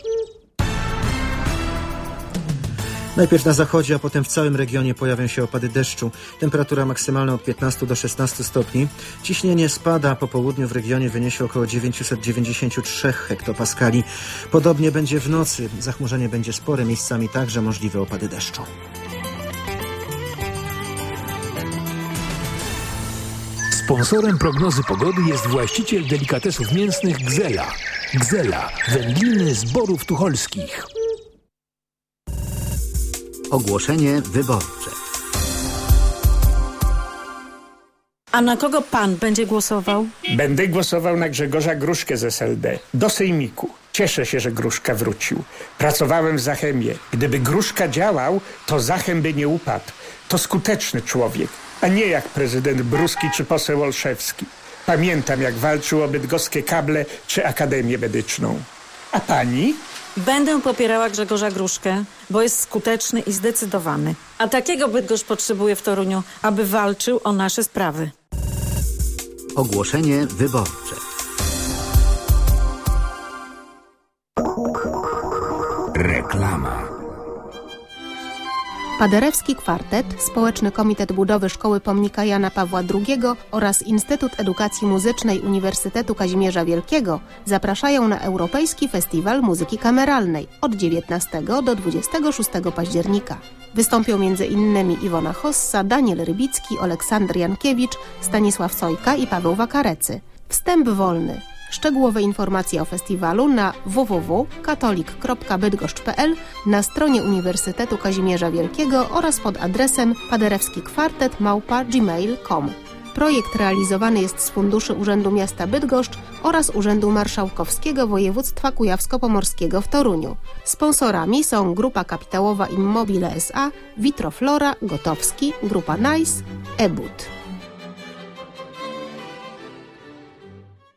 Najpierw na zachodzie, a potem w całym regionie pojawią się opady deszczu. Temperatura maksymalna od piętnastu do szesnastu stopni. Ciśnienie spada, po południu w regionie wyniesie około dziewięćset dziewięćdziesiąt trzy hektopaskali. Podobnie będzie w nocy. Zachmurzenie będzie spore, miejscami także możliwe opady deszczu. Sponsorem prognozy pogody jest właściciel delikatesów mięsnych Gzela. Gzela, wędliny z Borów Tucholskich. Ogłoszenie wyborcze. A na kogo pan będzie głosował? Będę głosował na Grzegorza Gruszkę z S L D. Do sejmiku. Cieszę się, że Gruszka wrócił. Pracowałem w Zachemie. Gdyby Gruszka działał, to Zachem by nie upadł. To skuteczny człowiek, a nie jak prezydent Bruski czy poseł Olszewski. Pamiętam, jak walczył o bydgoskie kable czy Akademię Medyczną. A pani? Będę popierała Grzegorza Gruszkę, bo jest skuteczny i zdecydowany. A takiego Bydgoszcz potrzebuje w Toruniu, aby walczył o nasze sprawy. Ogłoszenie wyborcze. Reklama. Paderewski Kwartet, Społeczny Komitet Budowy Szkoły Pomnika Jana Pawła drugiego oraz Instytut Edukacji Muzycznej Uniwersytetu Kazimierza Wielkiego zapraszają na Europejski Festiwal Muzyki Kameralnej od dziewiętnastego do dwudziestego szóstego października. Wystąpią między innymi Iwona Hossa, Daniel Rybicki, Aleksander Jankiewicz, Stanisław Sojka i Paweł Wakarecy. Wstęp wolny. Szczegółowe informacje o festiwalu na w w w kropka katolik kropka bydgoszcz kropka p l, na stronie Uniwersytetu Kazimierza Wielkiego oraz pod adresem paderewski kwartet małpa gmail kropka com. Projekt realizowany jest z funduszy Urzędu Miasta Bydgoszcz oraz Urzędu Marszałkowskiego Województwa Kujawsko-Pomorskiego w Toruniu. Sponsorami są Grupa Kapitałowa Immobile S A, Vitroflora, Gotowski, Grupa Nice, Ebut.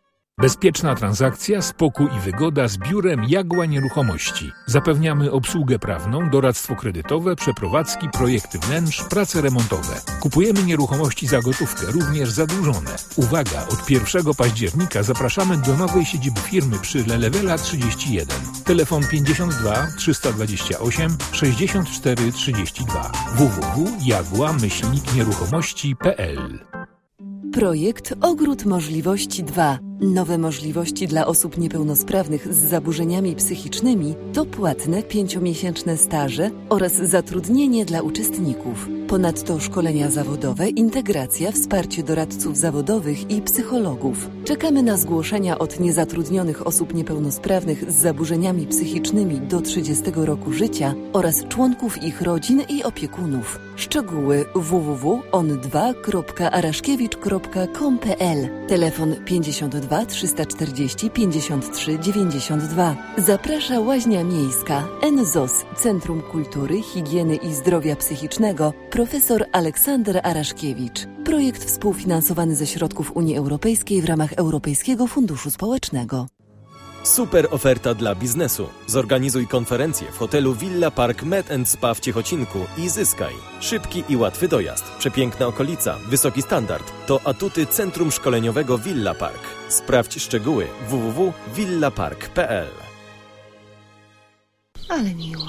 Bezpieczna transakcja, spokój i wygoda z biurem Jagła Nieruchomości. Zapewniamy obsługę prawną, doradztwo kredytowe, przeprowadzki, projekty wnętrz, prace remontowe. Kupujemy nieruchomości za gotówkę, również zadłużone. Uwaga, od pierwszego października zapraszamy do nowej siedziby firmy przy Lelewela trzydzieści jeden. Telefon pięćdziesiąt dwa trzysta dwadzieścia osiem sześćdziesiąt cztery trzydzieści dwa. w w w kropka jagła myślnik nieruchomości kropka p l. Projekt Ogród Możliwości dwa. Nowe możliwości dla osób niepełnosprawnych z zaburzeniami psychicznymi to płatne pięciomiesięczne staże oraz zatrudnienie dla uczestników. Ponadto szkolenia zawodowe, integracja, wsparcie doradców zawodowych i psychologów. Czekamy na zgłoszenia od niezatrudnionych osób niepełnosprawnych z zaburzeniami psychicznymi do trzydziestego roku życia oraz członków ich rodzin i opiekunów. Szczegóły w w w kropka on dwa kropka araszkiewicz kropka com kropka p l. Telefon pięćdziesiąt dwa trzysta czterdzieści pięćdziesiąt trzy dziewięćdziesiąt dwa. Zaprasza Łaźnia Miejska, N Z O S, Centrum Kultury, Higieny i Zdrowia Psychicznego, profesor Aleksander Araszkiewicz. Projekt współfinansowany ze środków Unii Europejskiej w ramach Europejskiego Funduszu Społecznego. Super oferta dla biznesu. Zorganizuj konferencję w hotelu Villa Park Med and Spa w Ciechocinku i zyskaj. Szybki i łatwy dojazd, przepiękna okolica, wysoki standard. To atuty Centrum Szkoleniowego Villa Park. Sprawdź szczegóły w w w kropka villa park kropka p l. Ale miło.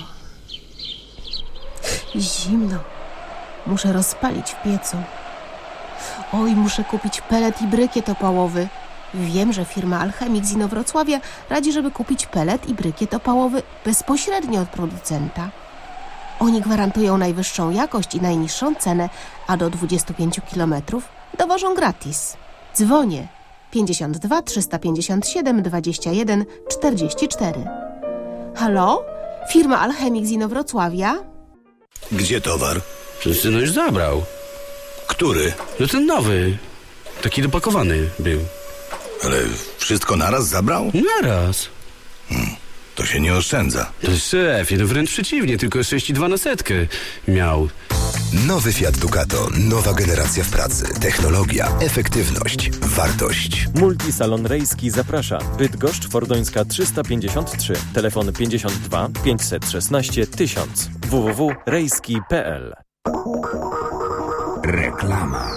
Zimno. Muszę rozpalić w piecu. Oj, muszę kupić pelet i brykiet opałowy. Wiem, że firma Alchemik z Inowrocławia radzi, żeby kupić pelet i brykiet opałowy bezpośrednio od producenta. Oni gwarantują najwyższą jakość i najniższą cenę, a do dwudziestu pięciu kilometrów dowożą gratis. Dzwonię pięćdziesiąt dwa trzysta pięćdziesiąt siedem dwadzieścia jeden czterdzieści cztery. Halo? Firma Alchemik z Inowrocławia? Gdzie towar? Syno już zabrał. Który? No ten nowy. Taki dopakowany był. Ale wszystko naraz zabrał? Naraz. Hmm, to się nie oszczędza. To szefie, no wręcz przeciwnie, tylko sześć i dwa na setkę miał. Nowy Fiat Ducato, nowa generacja w pracy. Technologia, efektywność, wartość. Multisalon Rejski zaprasza. Bydgoszcz Fordońska trzysta pięćdziesiąt trzy. Telefon pięćdziesiąt dwa pięćset szesnaście tysiąc. w w w kropka rejski kropka p l. Reklama.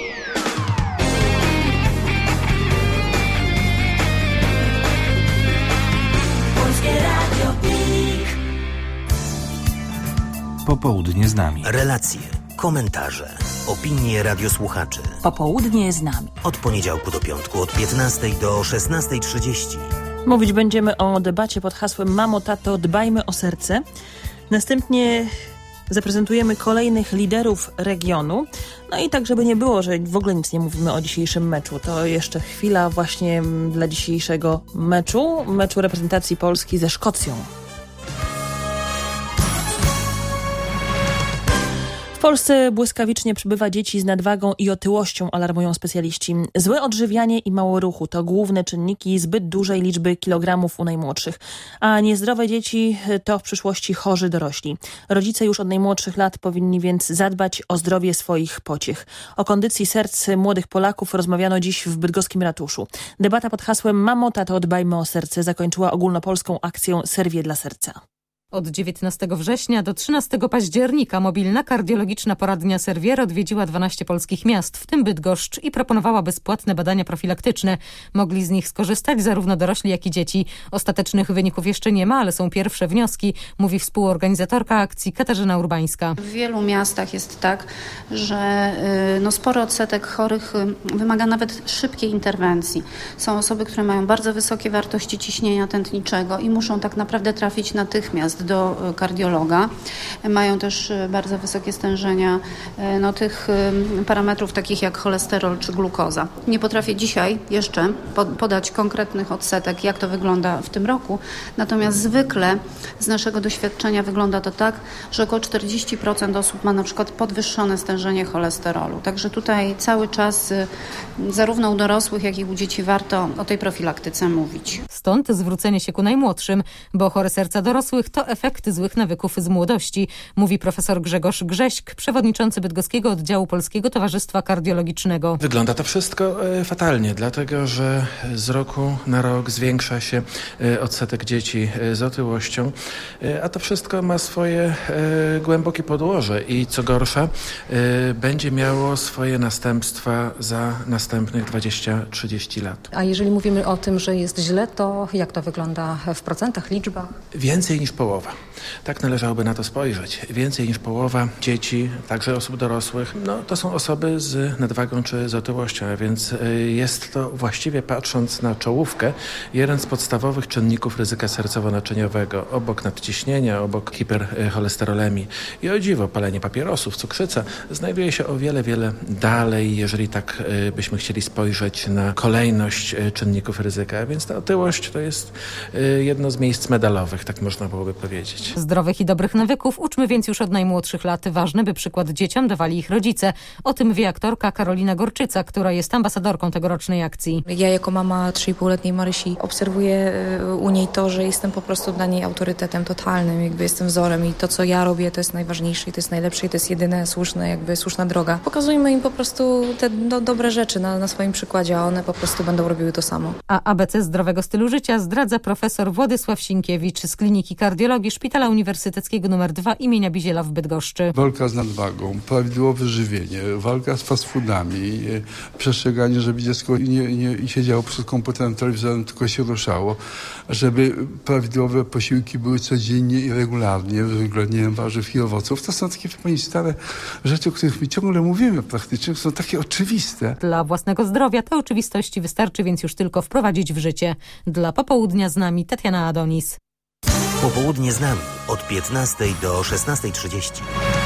Popołudnie z nami. Relacje, komentarze, opinie radiosłuchaczy. Popołudnie z nami. Od poniedziałku do piątku od piętnastej do szesnastej trzydzieści. Mówić będziemy o debacie pod hasłem Mamo, tato, dbajmy o serce. Następnie zaprezentujemy kolejnych liderów regionu. No i tak, żeby nie było, że w ogóle nic nie mówimy o dzisiejszym meczu, to jeszcze chwila właśnie dla dzisiejszego meczu, meczu reprezentacji Polski ze Szkocją. W Polsce błyskawicznie przybywa dzieci z nadwagą i otyłością, alarmują specjaliści. Złe odżywianie i mało ruchu to główne czynniki zbyt dużej liczby kilogramów u najmłodszych. A niezdrowe dzieci to w przyszłości chorzy dorośli. Rodzice już od najmłodszych lat powinni więc zadbać o zdrowie swoich pociech. O kondycji serc młodych Polaków rozmawiano dziś w bydgoskim ratuszu. Debata pod hasłem Mamo, tato, dbajmy o serce zakończyła ogólnopolską akcję Serwie dla serca. Od dziewiętnastego września do trzynastego października mobilna kardiologiczna poradnia Servier odwiedziła dwanaście polskich miast, w tym Bydgoszcz, i proponowała bezpłatne badania profilaktyczne. Mogli z nich skorzystać zarówno dorośli, jak i dzieci. Ostatecznych wyników jeszcze nie ma, ale są pierwsze wnioski, mówi współorganizatorka akcji Katarzyna Urbańska. W wielu miastach jest tak, że no, spory odsetek chorych wymaga nawet szybkiej interwencji. Są osoby, które mają bardzo wysokie wartości ciśnienia tętniczego i muszą tak naprawdę trafić natychmiast do kardiologa. Mają też bardzo wysokie stężenia no, tych parametrów takich jak cholesterol czy glukoza. Nie potrafię dzisiaj jeszcze podać konkretnych odsetek, jak to wygląda w tym roku, natomiast zwykle z naszego doświadczenia wygląda to tak, że około czterdzieści procent osób ma na przykład podwyższone stężenie cholesterolu. Także tutaj cały czas zarówno u dorosłych, jak i u dzieci warto o tej profilaktyce mówić. Stąd zwrócenie się ku najmłodszym, bo chore serca dorosłych to efekty złych nawyków z młodości, mówi profesor Grzegorz Grześk, przewodniczący Bydgoskiego Oddziału Polskiego Towarzystwa Kardiologicznego. Wygląda to wszystko e, fatalnie, dlatego że z roku na rok zwiększa się e, odsetek dzieci e, z otyłością, e, a to wszystko ma swoje e, głębokie podłoże i co gorsza e, będzie miało swoje następstwa za następnych dwadzieścia trzydzieści lat. A jeżeli mówimy o tym, że jest źle, to jak to wygląda w procentach, liczbach? Więcej niż połowa. Tak należałoby na to spojrzeć. Więcej niż połowa dzieci, także osób dorosłych, no to są osoby z nadwagą czy z otyłością, a więc jest to właściwie, patrząc na czołówkę, jeden z podstawowych czynników ryzyka sercowo-naczyniowego. Obok nadciśnienia, obok hipercholesterolemii i o dziwo, palenie papierosów, cukrzyca znajduje się o wiele, wiele dalej, jeżeli tak byśmy chcieli spojrzeć na kolejność czynników ryzyka. A więc ta otyłość to jest jedno z miejsc medalowych, tak można byłoby powiedzieć. Zdrowych i dobrych nawyków uczmy więc już od najmłodszych lat. Ważne, by przykład dzieciom dawali ich rodzice. O tym wie aktorka Karolina Gorczyca, która jest ambasadorką tegorocznej akcji. Ja jako mama trzynastoletniej Marysi obserwuję u niej to, że jestem po prostu dla niej autorytetem totalnym, jakby jestem wzorem i to, co ja robię, to jest najważniejsze i to jest najlepsze i to jest jedyne słuszne, jakby słuszna droga. Pokazujmy im po prostu te do, dobre rzeczy na, na swoim przykładzie, a one po prostu będą robiły to samo. A A B C zdrowego stylu życia zdradza profesor Władysław Sienkiewicz z Kliniki Kardiologii Szpitala Uniwersyteckiego numer dwa imienia Biziela w Bydgoszczy. Walka z nadwagą, prawidłowe żywienie, walka z fast foodami, przestrzeganie, żeby dziecko nie, nie siedziało przed komputerem, telewizorem, tylko się ruszało, żeby prawidłowe posiłki były codziennie i regularnie, z uwzględnieniem warzyw i owoców. To są takie pani stare rzeczy, o których my ciągle mówimy praktycznie, są takie oczywiste. Dla własnego zdrowia te oczywistości wystarczy więc już tylko wprowadzić w życie. Dla Popołudnia z nami Tatiana Adonis. Popołudnie z nami od piętnastej do szesnastej trzydzieści.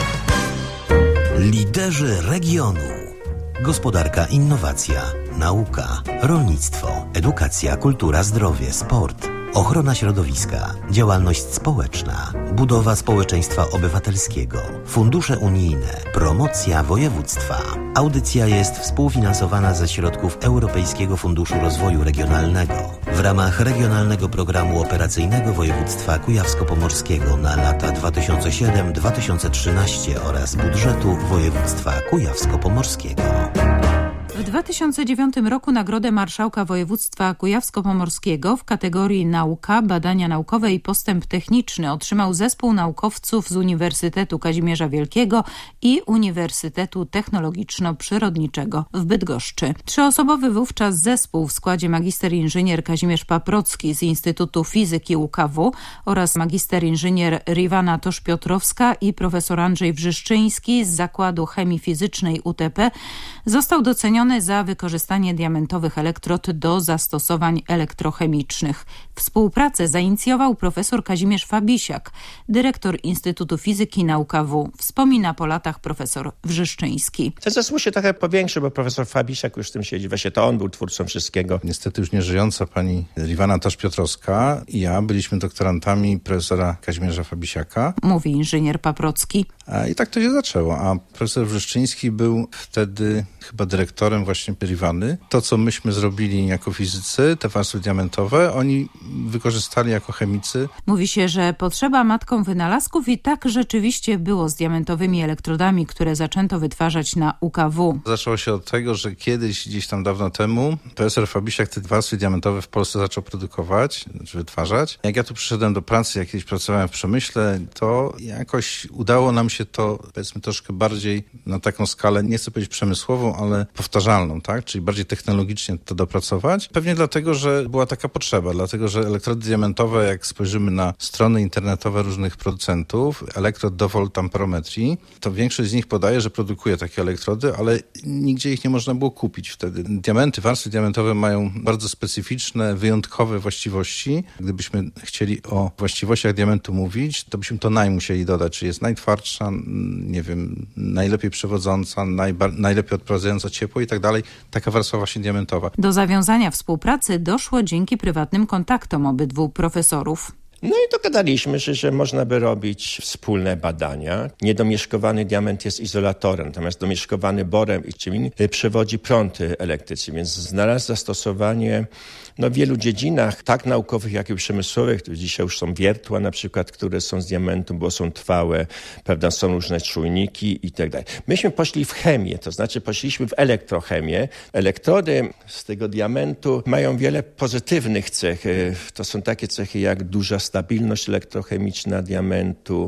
Liderzy regionu. Gospodarka, innowacja, nauka, rolnictwo, edukacja, kultura, zdrowie, sport, ochrona środowiska, działalność społeczna, budowa społeczeństwa obywatelskiego, fundusze unijne, promocja województwa. Audycja jest współfinansowana ze środków Europejskiego Funduszu Rozwoju Regionalnego w ramach Regionalnego Programu Operacyjnego Województwa Kujawsko-Pomorskiego na lata dwa tysiące siódmy do dwa tysiące trzynastego oraz budżetu województwa Kujawsko-Pomorskiego. W dwa tysiące dziewiątym roku nagrodę Marszałka Województwa Kujawsko-Pomorskiego w kategorii Nauka, Badania Naukowe i Postęp Techniczny otrzymał zespół naukowców z Uniwersytetu Kazimierza Wielkiego i Uniwersytetu Technologiczno-Przyrodniczego w Bydgoszczy. Trzyosobowy wówczas zespół w składzie magister inżynier Kazimierz Paprocki z Instytutu Fizyki U K W oraz magister inżynier Riwana Tosz-Piotrowska i profesor Andrzej Wrzyszczyński z Zakładu Chemii Fizycznej U T P został doceniony za wykorzystanie diamentowych elektrod do zastosowań elektrochemicznych. Współpracę zainicjował profesor Kazimierz Fabisiak, dyrektor Instytutu Fizyki na U K W. Wspomina po latach profesor Wrzyszczyński. Ten zespół się trochę powiększył, bo profesor Fabisiak już w tym siedzi. Właśnie to on był twórcą wszystkiego. Niestety już nieżyjąca pani Riwana Tosz-Piotrowska i ja byliśmy doktorantami profesora Kazimierza Fabisiaka. Mówi inżynier Paprocki. I tak to się zaczęło, a profesor Wrzyszczyński był wtedy chyba dyrektorem właśnie Riwany. To, co myśmy zrobili jako fizycy, te warstwy diamentowe, oni wykorzystali jako chemicy. Mówi się, że potrzeba matką wynalazków i tak rzeczywiście było z diamentowymi elektrodami, które zaczęto wytwarzać na U K W. Zaczęło się od tego, że kiedyś, gdzieś tam dawno temu, profesor Fabisiak te warstwy diamentowe w Polsce zaczął produkować, czy wytwarzać. Jak ja tu przyszedłem do pracy, jak kiedyś pracowałem w przemyśle, to jakoś udało nam się to, powiedzmy, troszkę bardziej na taką skalę, nie chcę powiedzieć przemysłową, ale powtarzalną, tak? Czyli bardziej technologicznie to dopracować. Pewnie dlatego, że była taka potrzeba, dlatego, że elektrody diamentowe, jak spojrzymy na strony internetowe różnych producentów, elektrod do voltamperometrii, to większość z nich podaje, że produkuje takie elektrody, ale nigdzie ich nie można było kupić wtedy. Diamenty, warstwy diamentowe mają bardzo specyficzne, wyjątkowe właściwości. Gdybyśmy chcieli o właściwościach diamentu mówić, to byśmy to naj musieli dodać, czy jest najtwardsza, nie wiem, najlepiej przewodząca, najba- najlepiej odprowadzająca ciepło i tak dalej. Taka warstwa właśnie diamentowa. Do zawiązania współpracy doszło dzięki prywatnym kontaktom obydwu profesorów. No i dogadaliśmy się, że można by robić wspólne badania. Niedomieszkowany diament jest izolatorem, natomiast domieszkowany borem i czym innym przewodzi prąd elektryczny, więc znalazł zastosowanie no, w wielu dziedzinach, tak naukowych, jak i przemysłowych. Dzisiaj już są wiertła na przykład, które są z diamentu, bo są trwałe, prawda, są różne czujniki i tak dalej. Myśmy poszli w chemię, to znaczy poszliśmy w elektrochemię. Elektrody z tego diamentu mają wiele pozytywnych cech. To są takie cechy jak duża stabilność elektrochemiczna diamentu,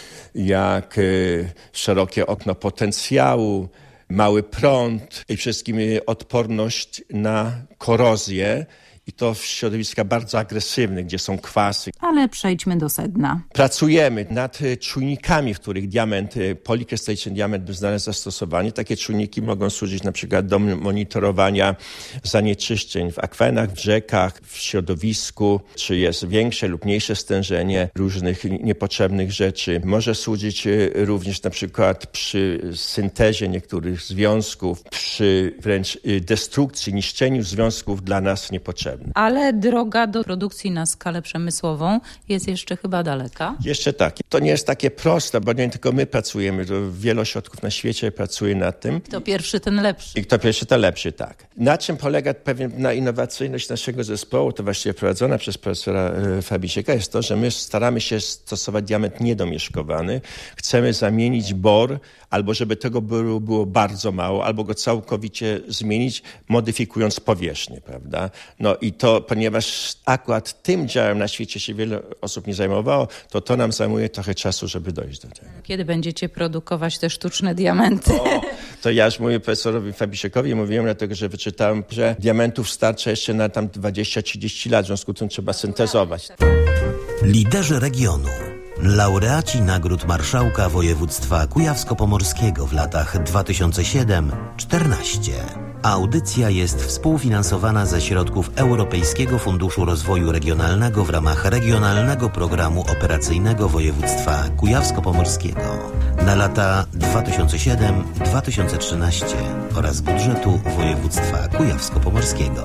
jak szerokie okno potencjału, mały prąd i przede wszystkim odporność na korozję. I to w środowiskach bardzo agresywnych, gdzie są kwasy. Ale przejdźmy do sedna. Pracujemy nad czujnikami, w których diament, polikrystaliczny diament by znalazł zastosowanie. Takie czujniki mogą służyć na przykład do monitorowania zanieczyszczeń w akwenach, w rzekach, w środowisku, czy jest większe lub mniejsze stężenie różnych niepotrzebnych rzeczy. Może służyć również na przykład przy syntezie niektórych związków, przy wręcz destrukcji, niszczeniu związków dla nas niepotrzebnych. Ale droga do produkcji na skalę przemysłową jest jeszcze chyba daleka. Jeszcze tak. To nie jest takie proste, bo nie tylko my pracujemy, to wiele ośrodków na świecie pracuje nad tym. Kto pierwszy, ten lepszy. I kto pierwszy, to lepszy, tak. Na czym polega pewna innowacyjność naszego zespołu, to właściwie prowadzona przez profesora Fabisiaka, jest to, że my staramy się stosować diament niedomieszkowany. Chcemy zamienić bor, albo żeby tego boru było bardzo mało, albo go całkowicie zmienić, modyfikując powierzchnię, prawda? No i to, ponieważ akurat tym działem na świecie się wiele osób nie zajmowało, to to nam zajmuje trochę czasu, żeby dojść do tego. Kiedy będziecie produkować te sztuczne diamenty? O, to ja już mówię profesorowi Fabisiakowi, mówiłem dlatego, że wyczytałem, że diamentów starcza jeszcze na tam dwadzieścia trzydzieści lat, w związku z tym trzeba syntezować. Liderzy regionu. Laureaci nagród Marszałka Województwa Kujawsko-Pomorskiego w latach dwa tysiące siedem do dwa tysiące czternastego. Audycja jest współfinansowana ze środków Europejskiego Funduszu Rozwoju Regionalnego w ramach Regionalnego Programu Operacyjnego Województwa Kujawsko-Pomorskiego na lata dwa tysiące siedem do dwa tysiące trzynastego oraz budżetu Województwa Kujawsko-Pomorskiego.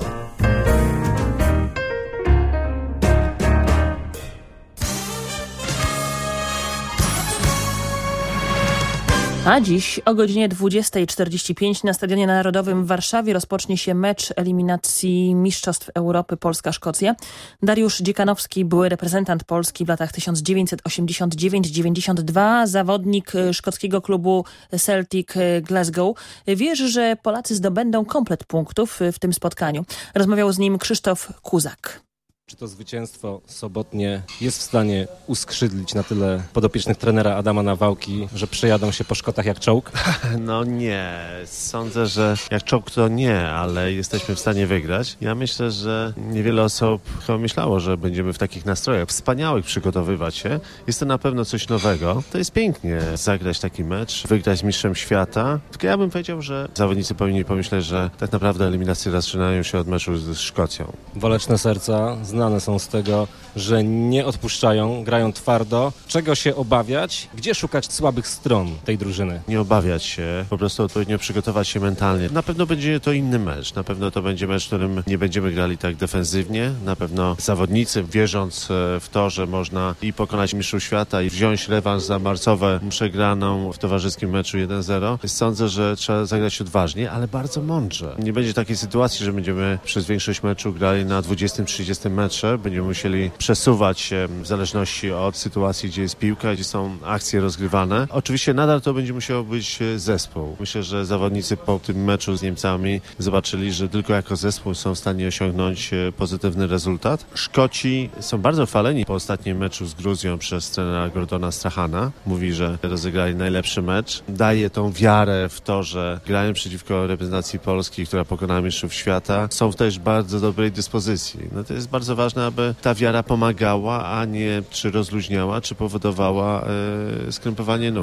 A dziś o godzinie dwudziestej czterdzieści pięć na Stadionie Narodowym w Warszawie rozpocznie się mecz eliminacji Mistrzostw Europy Polska-Szkocja. Dariusz Dziekanowski, były reprezentant Polski w latach tysiąc dziewięćset osiemdziesiąt dziewięć do dziewięćdziesiąt dwa, zawodnik szkockiego klubu Celtic Glasgow. Wierzy, że Polacy zdobędą komplet punktów w tym spotkaniu. Rozmawiał z nim Krzysztof Kuzak. Czy to zwycięstwo sobotnie jest w stanie uskrzydlić na tyle podopiecznych trenera Adama Nawałki, że przejadą się po Szkotach jak czołg? No nie. Sądzę, że jak czołg to nie, ale jesteśmy w stanie wygrać. Ja myślę, że niewiele osób chyba myślało, że będziemy w takich nastrojach wspaniałych przygotowywać się. Jest to na pewno coś nowego. To jest pięknie zagrać taki mecz, wygrać z mistrzem świata. Tylko ja bym powiedział, że zawodnicy powinni pomyśleć, że tak naprawdę eliminacje zaczynają się od meczu z Szkocją. Waleczne serca znane są z tego, że nie odpuszczają, grają twardo. Czego się obawiać? Gdzie szukać słabych stron tej drużyny? Nie obawiać się, po prostu odpowiednio przygotować się mentalnie. Na pewno będzie to inny mecz. Na pewno to będzie mecz, w którym nie będziemy grali tak defensywnie. Na pewno zawodnicy, wierząc w to, że można i pokonać mistrzów świata i wziąć rewanż za marcowe przegraną w towarzyskim meczu jeden zero. Sądzę, że trzeba zagrać odważnie, ale bardzo mądrze. Nie będzie takiej sytuacji, że będziemy przez większość meczu grali na dwudziestym trzydziestym metrze. Będziemy musieli przesuwać się w zależności od sytuacji, gdzie jest piłka, gdzie są akcje rozgrywane. Oczywiście nadal to będzie musiał być zespół. Myślę, że zawodnicy po tym meczu z Niemcami zobaczyli, że tylko jako zespół są w stanie osiągnąć pozytywny rezultat. Szkoci są bardzo chwaleni po ostatnim meczu z Gruzją przez trenera Gordona Strachana. Mówi, że rozegrali najlepszy mecz. Daje tą wiarę w to, że grają przeciwko reprezentacji Polski, która pokonała mistrzów świata. Są też w bardzo dobrej dyspozycji. No to jest bardzo ważne, aby ta wiara pomagała, a nie czy rozluźniała, czy powodowała e, skrępowanie nóg. To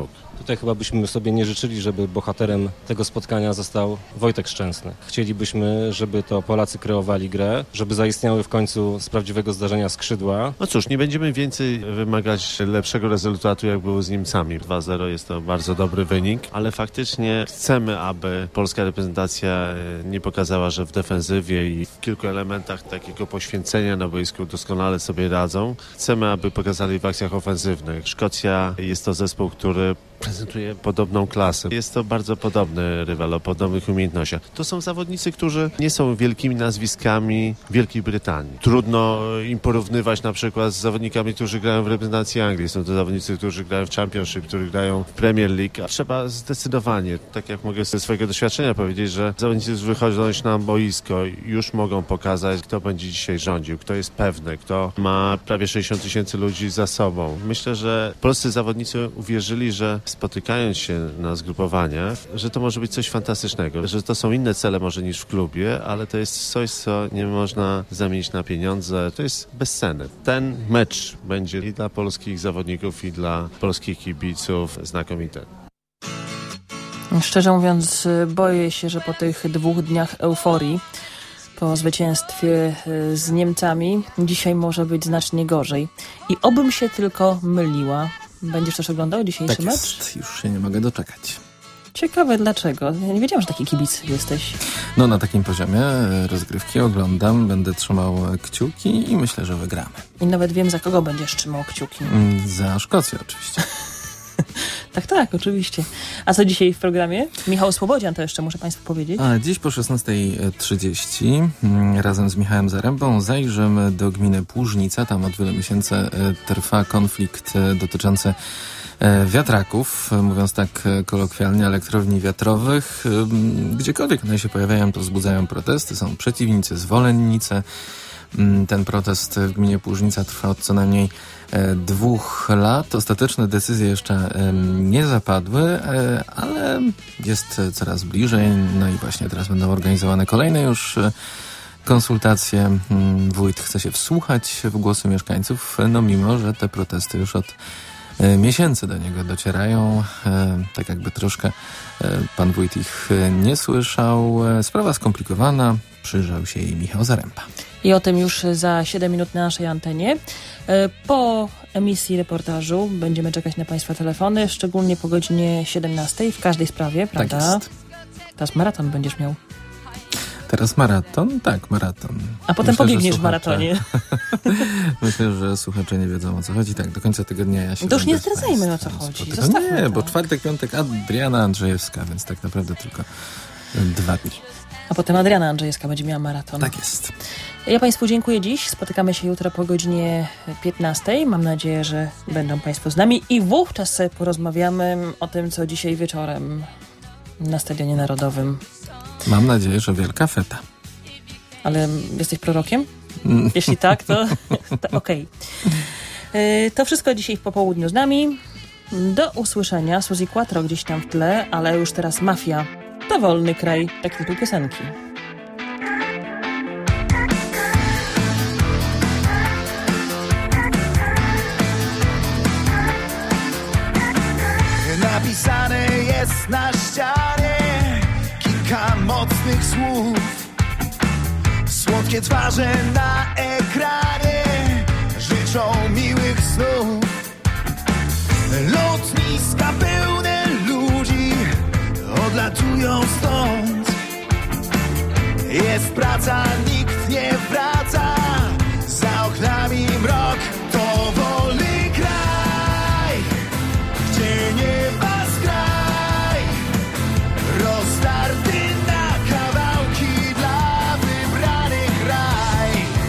Tutaj chyba byśmy sobie nie życzyli, żeby bohaterem tego spotkania został Wojtek Szczęsny. Chcielibyśmy, żeby to Polacy kreowali grę, żeby zaistniały w końcu z prawdziwego zdarzenia skrzydła. No cóż, nie będziemy więcej wymagać lepszego rezultatu, jak było z Niemcami. dwa zero jest to bardzo dobry wynik, ale faktycznie chcemy, aby polska reprezentacja nie pokazała, że w defensywie i w kilku elementach takiego poświęcenia na boisku doskonale sobie radzą. Chcemy, aby pokazali w akcjach ofensywnych. Szkocja jest to zespół, który prezentuje podobną klasę. Jest to bardzo podobny rywal o podobnych umiejętnościach. To są zawodnicy, którzy nie są wielkimi nazwiskami Wielkiej Brytanii. Trudno im porównywać na przykład z zawodnikami, którzy grają w reprezentacji Anglii. Są to zawodnicy, którzy grają w Championship, którzy grają w Premier League. A trzeba zdecydowanie, tak jak mogę ze swojego doświadczenia powiedzieć, że zawodnicy, którzy wychodzą na boisko, już mogą pokazać, kto będzie dzisiaj rządził, kto jest pewny, kto ma prawie sześćdziesiąt tysięcy ludzi za sobą. Myślę, że polscy zawodnicy uwierzyli, że spotykając się na zgrupowaniach, że to może być coś fantastycznego, że to są inne cele może niż w klubie, ale to jest coś, co nie można zamienić na pieniądze. To jest bezcenne. Ten mecz będzie i dla polskich zawodników, i dla polskich kibiców znakomity. Szczerze mówiąc, boję się, że po tych dwóch dniach euforii, po zwycięstwie z Niemcami, dzisiaj może być znacznie gorzej. I obym się tylko myliła. Będziesz też oglądał dzisiejszy tak mecz? Jest. Już się nie mogę doczekać. Ciekawe dlaczego. Ja nie wiedziałam, że taki kibic jesteś. No na takim poziomie rozgrywki oglądam, będę trzymał kciuki i myślę, że wygramy. I nawet wiem, za kogo będziesz trzymał kciuki. Za Szkocję oczywiście. Tak, tak, oczywiście. A co dzisiaj w programie? Michał Słobodzian, to jeszcze muszę Państwu powiedzieć. A dziś po szesnasta trzydzieści razem z Michałem Zarębą zajrzymy do gminy Płużnica. Tam od wielu miesięcy trwa konflikt dotyczący wiatraków, mówiąc tak kolokwialnie, elektrowni wiatrowych. Gdziekolwiek one się pojawiają, to wzbudzają protesty. Są przeciwnicy, zwolennicy. Ten protest w gminie Płużnica trwa od co najmniej dwóch lat. Ostateczne decyzje jeszcze nie zapadły, ale jest coraz bliżej. No i właśnie teraz będą organizowane kolejne już konsultacje. Wójt chce się wsłuchać w głosy mieszkańców, no mimo, że te protesty już od miesięcy do niego docierają. Tak jakby troszkę pan wójt ich nie słyszał. Sprawa skomplikowana. Przyjrzał się jej Michał Zaręba. I o tym już za siedem minut na naszej antenie. Po emisji reportażu będziemy czekać na Państwa telefony, szczególnie po godzinie siedemnastej w każdej sprawie, prawda? Tak jest. Teraz maraton będziesz miał. Teraz maraton? Tak, maraton. A potem Myślę, pobiegniesz w maratonie. Myślę, że słuchacze nie wiedzą, o co chodzi. Tak, do końca tygodnia ja się... To już nie zdradzajmy, o co chodzi. Nie, to. bo czwartek, piątek Adriana Andrzejewska, więc tak naprawdę tylko dwa dni. A potem Adriana Andrzejewska będzie miała maraton. Tak jest. Ja Państwu dziękuję dziś. Spotykamy się jutro po godzinie piętnastej. Mam nadzieję, że będą Państwo z nami i wówczas sobie porozmawiamy o tym, co dzisiaj wieczorem na Stadionie Narodowym. Mam nadzieję, że wielka feta. Ale jesteś prorokiem? Mm. Jeśli tak, to, to okej. Okay. To wszystko dzisiaj w popołudniu z nami. Do usłyszenia. Suzy Quattro gdzieś tam w tle, ale już teraz Mafia. To wolny kraj, tak tytuł piosenki. Napisane jest na ścianie kilka mocnych słów. Słodkie twarze na ekranie życzą miłych snów. Lotniska pełne ludzi odlatują stąd. Jest praca, nikt nie wraca. Za oknami mrok. To wolny kraj, gdzie nieba skraj, rozdarty na kawałki dla wybranych raj.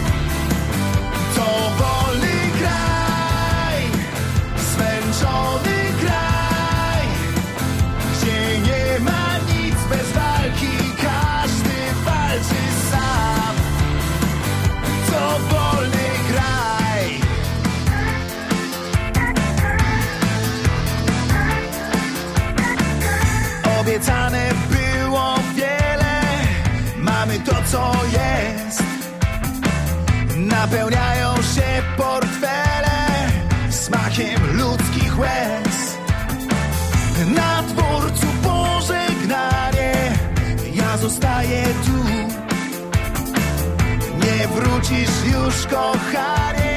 To wolny kraj, zmęczony kraj, gdzie nie ma nic bez walki, każdy walczy sam. To wolny kraj. Obiecane było wiele, mamy to, co jest. Napełniają się portfele smakiem ludzkich łez. wrócisz już, kochanie.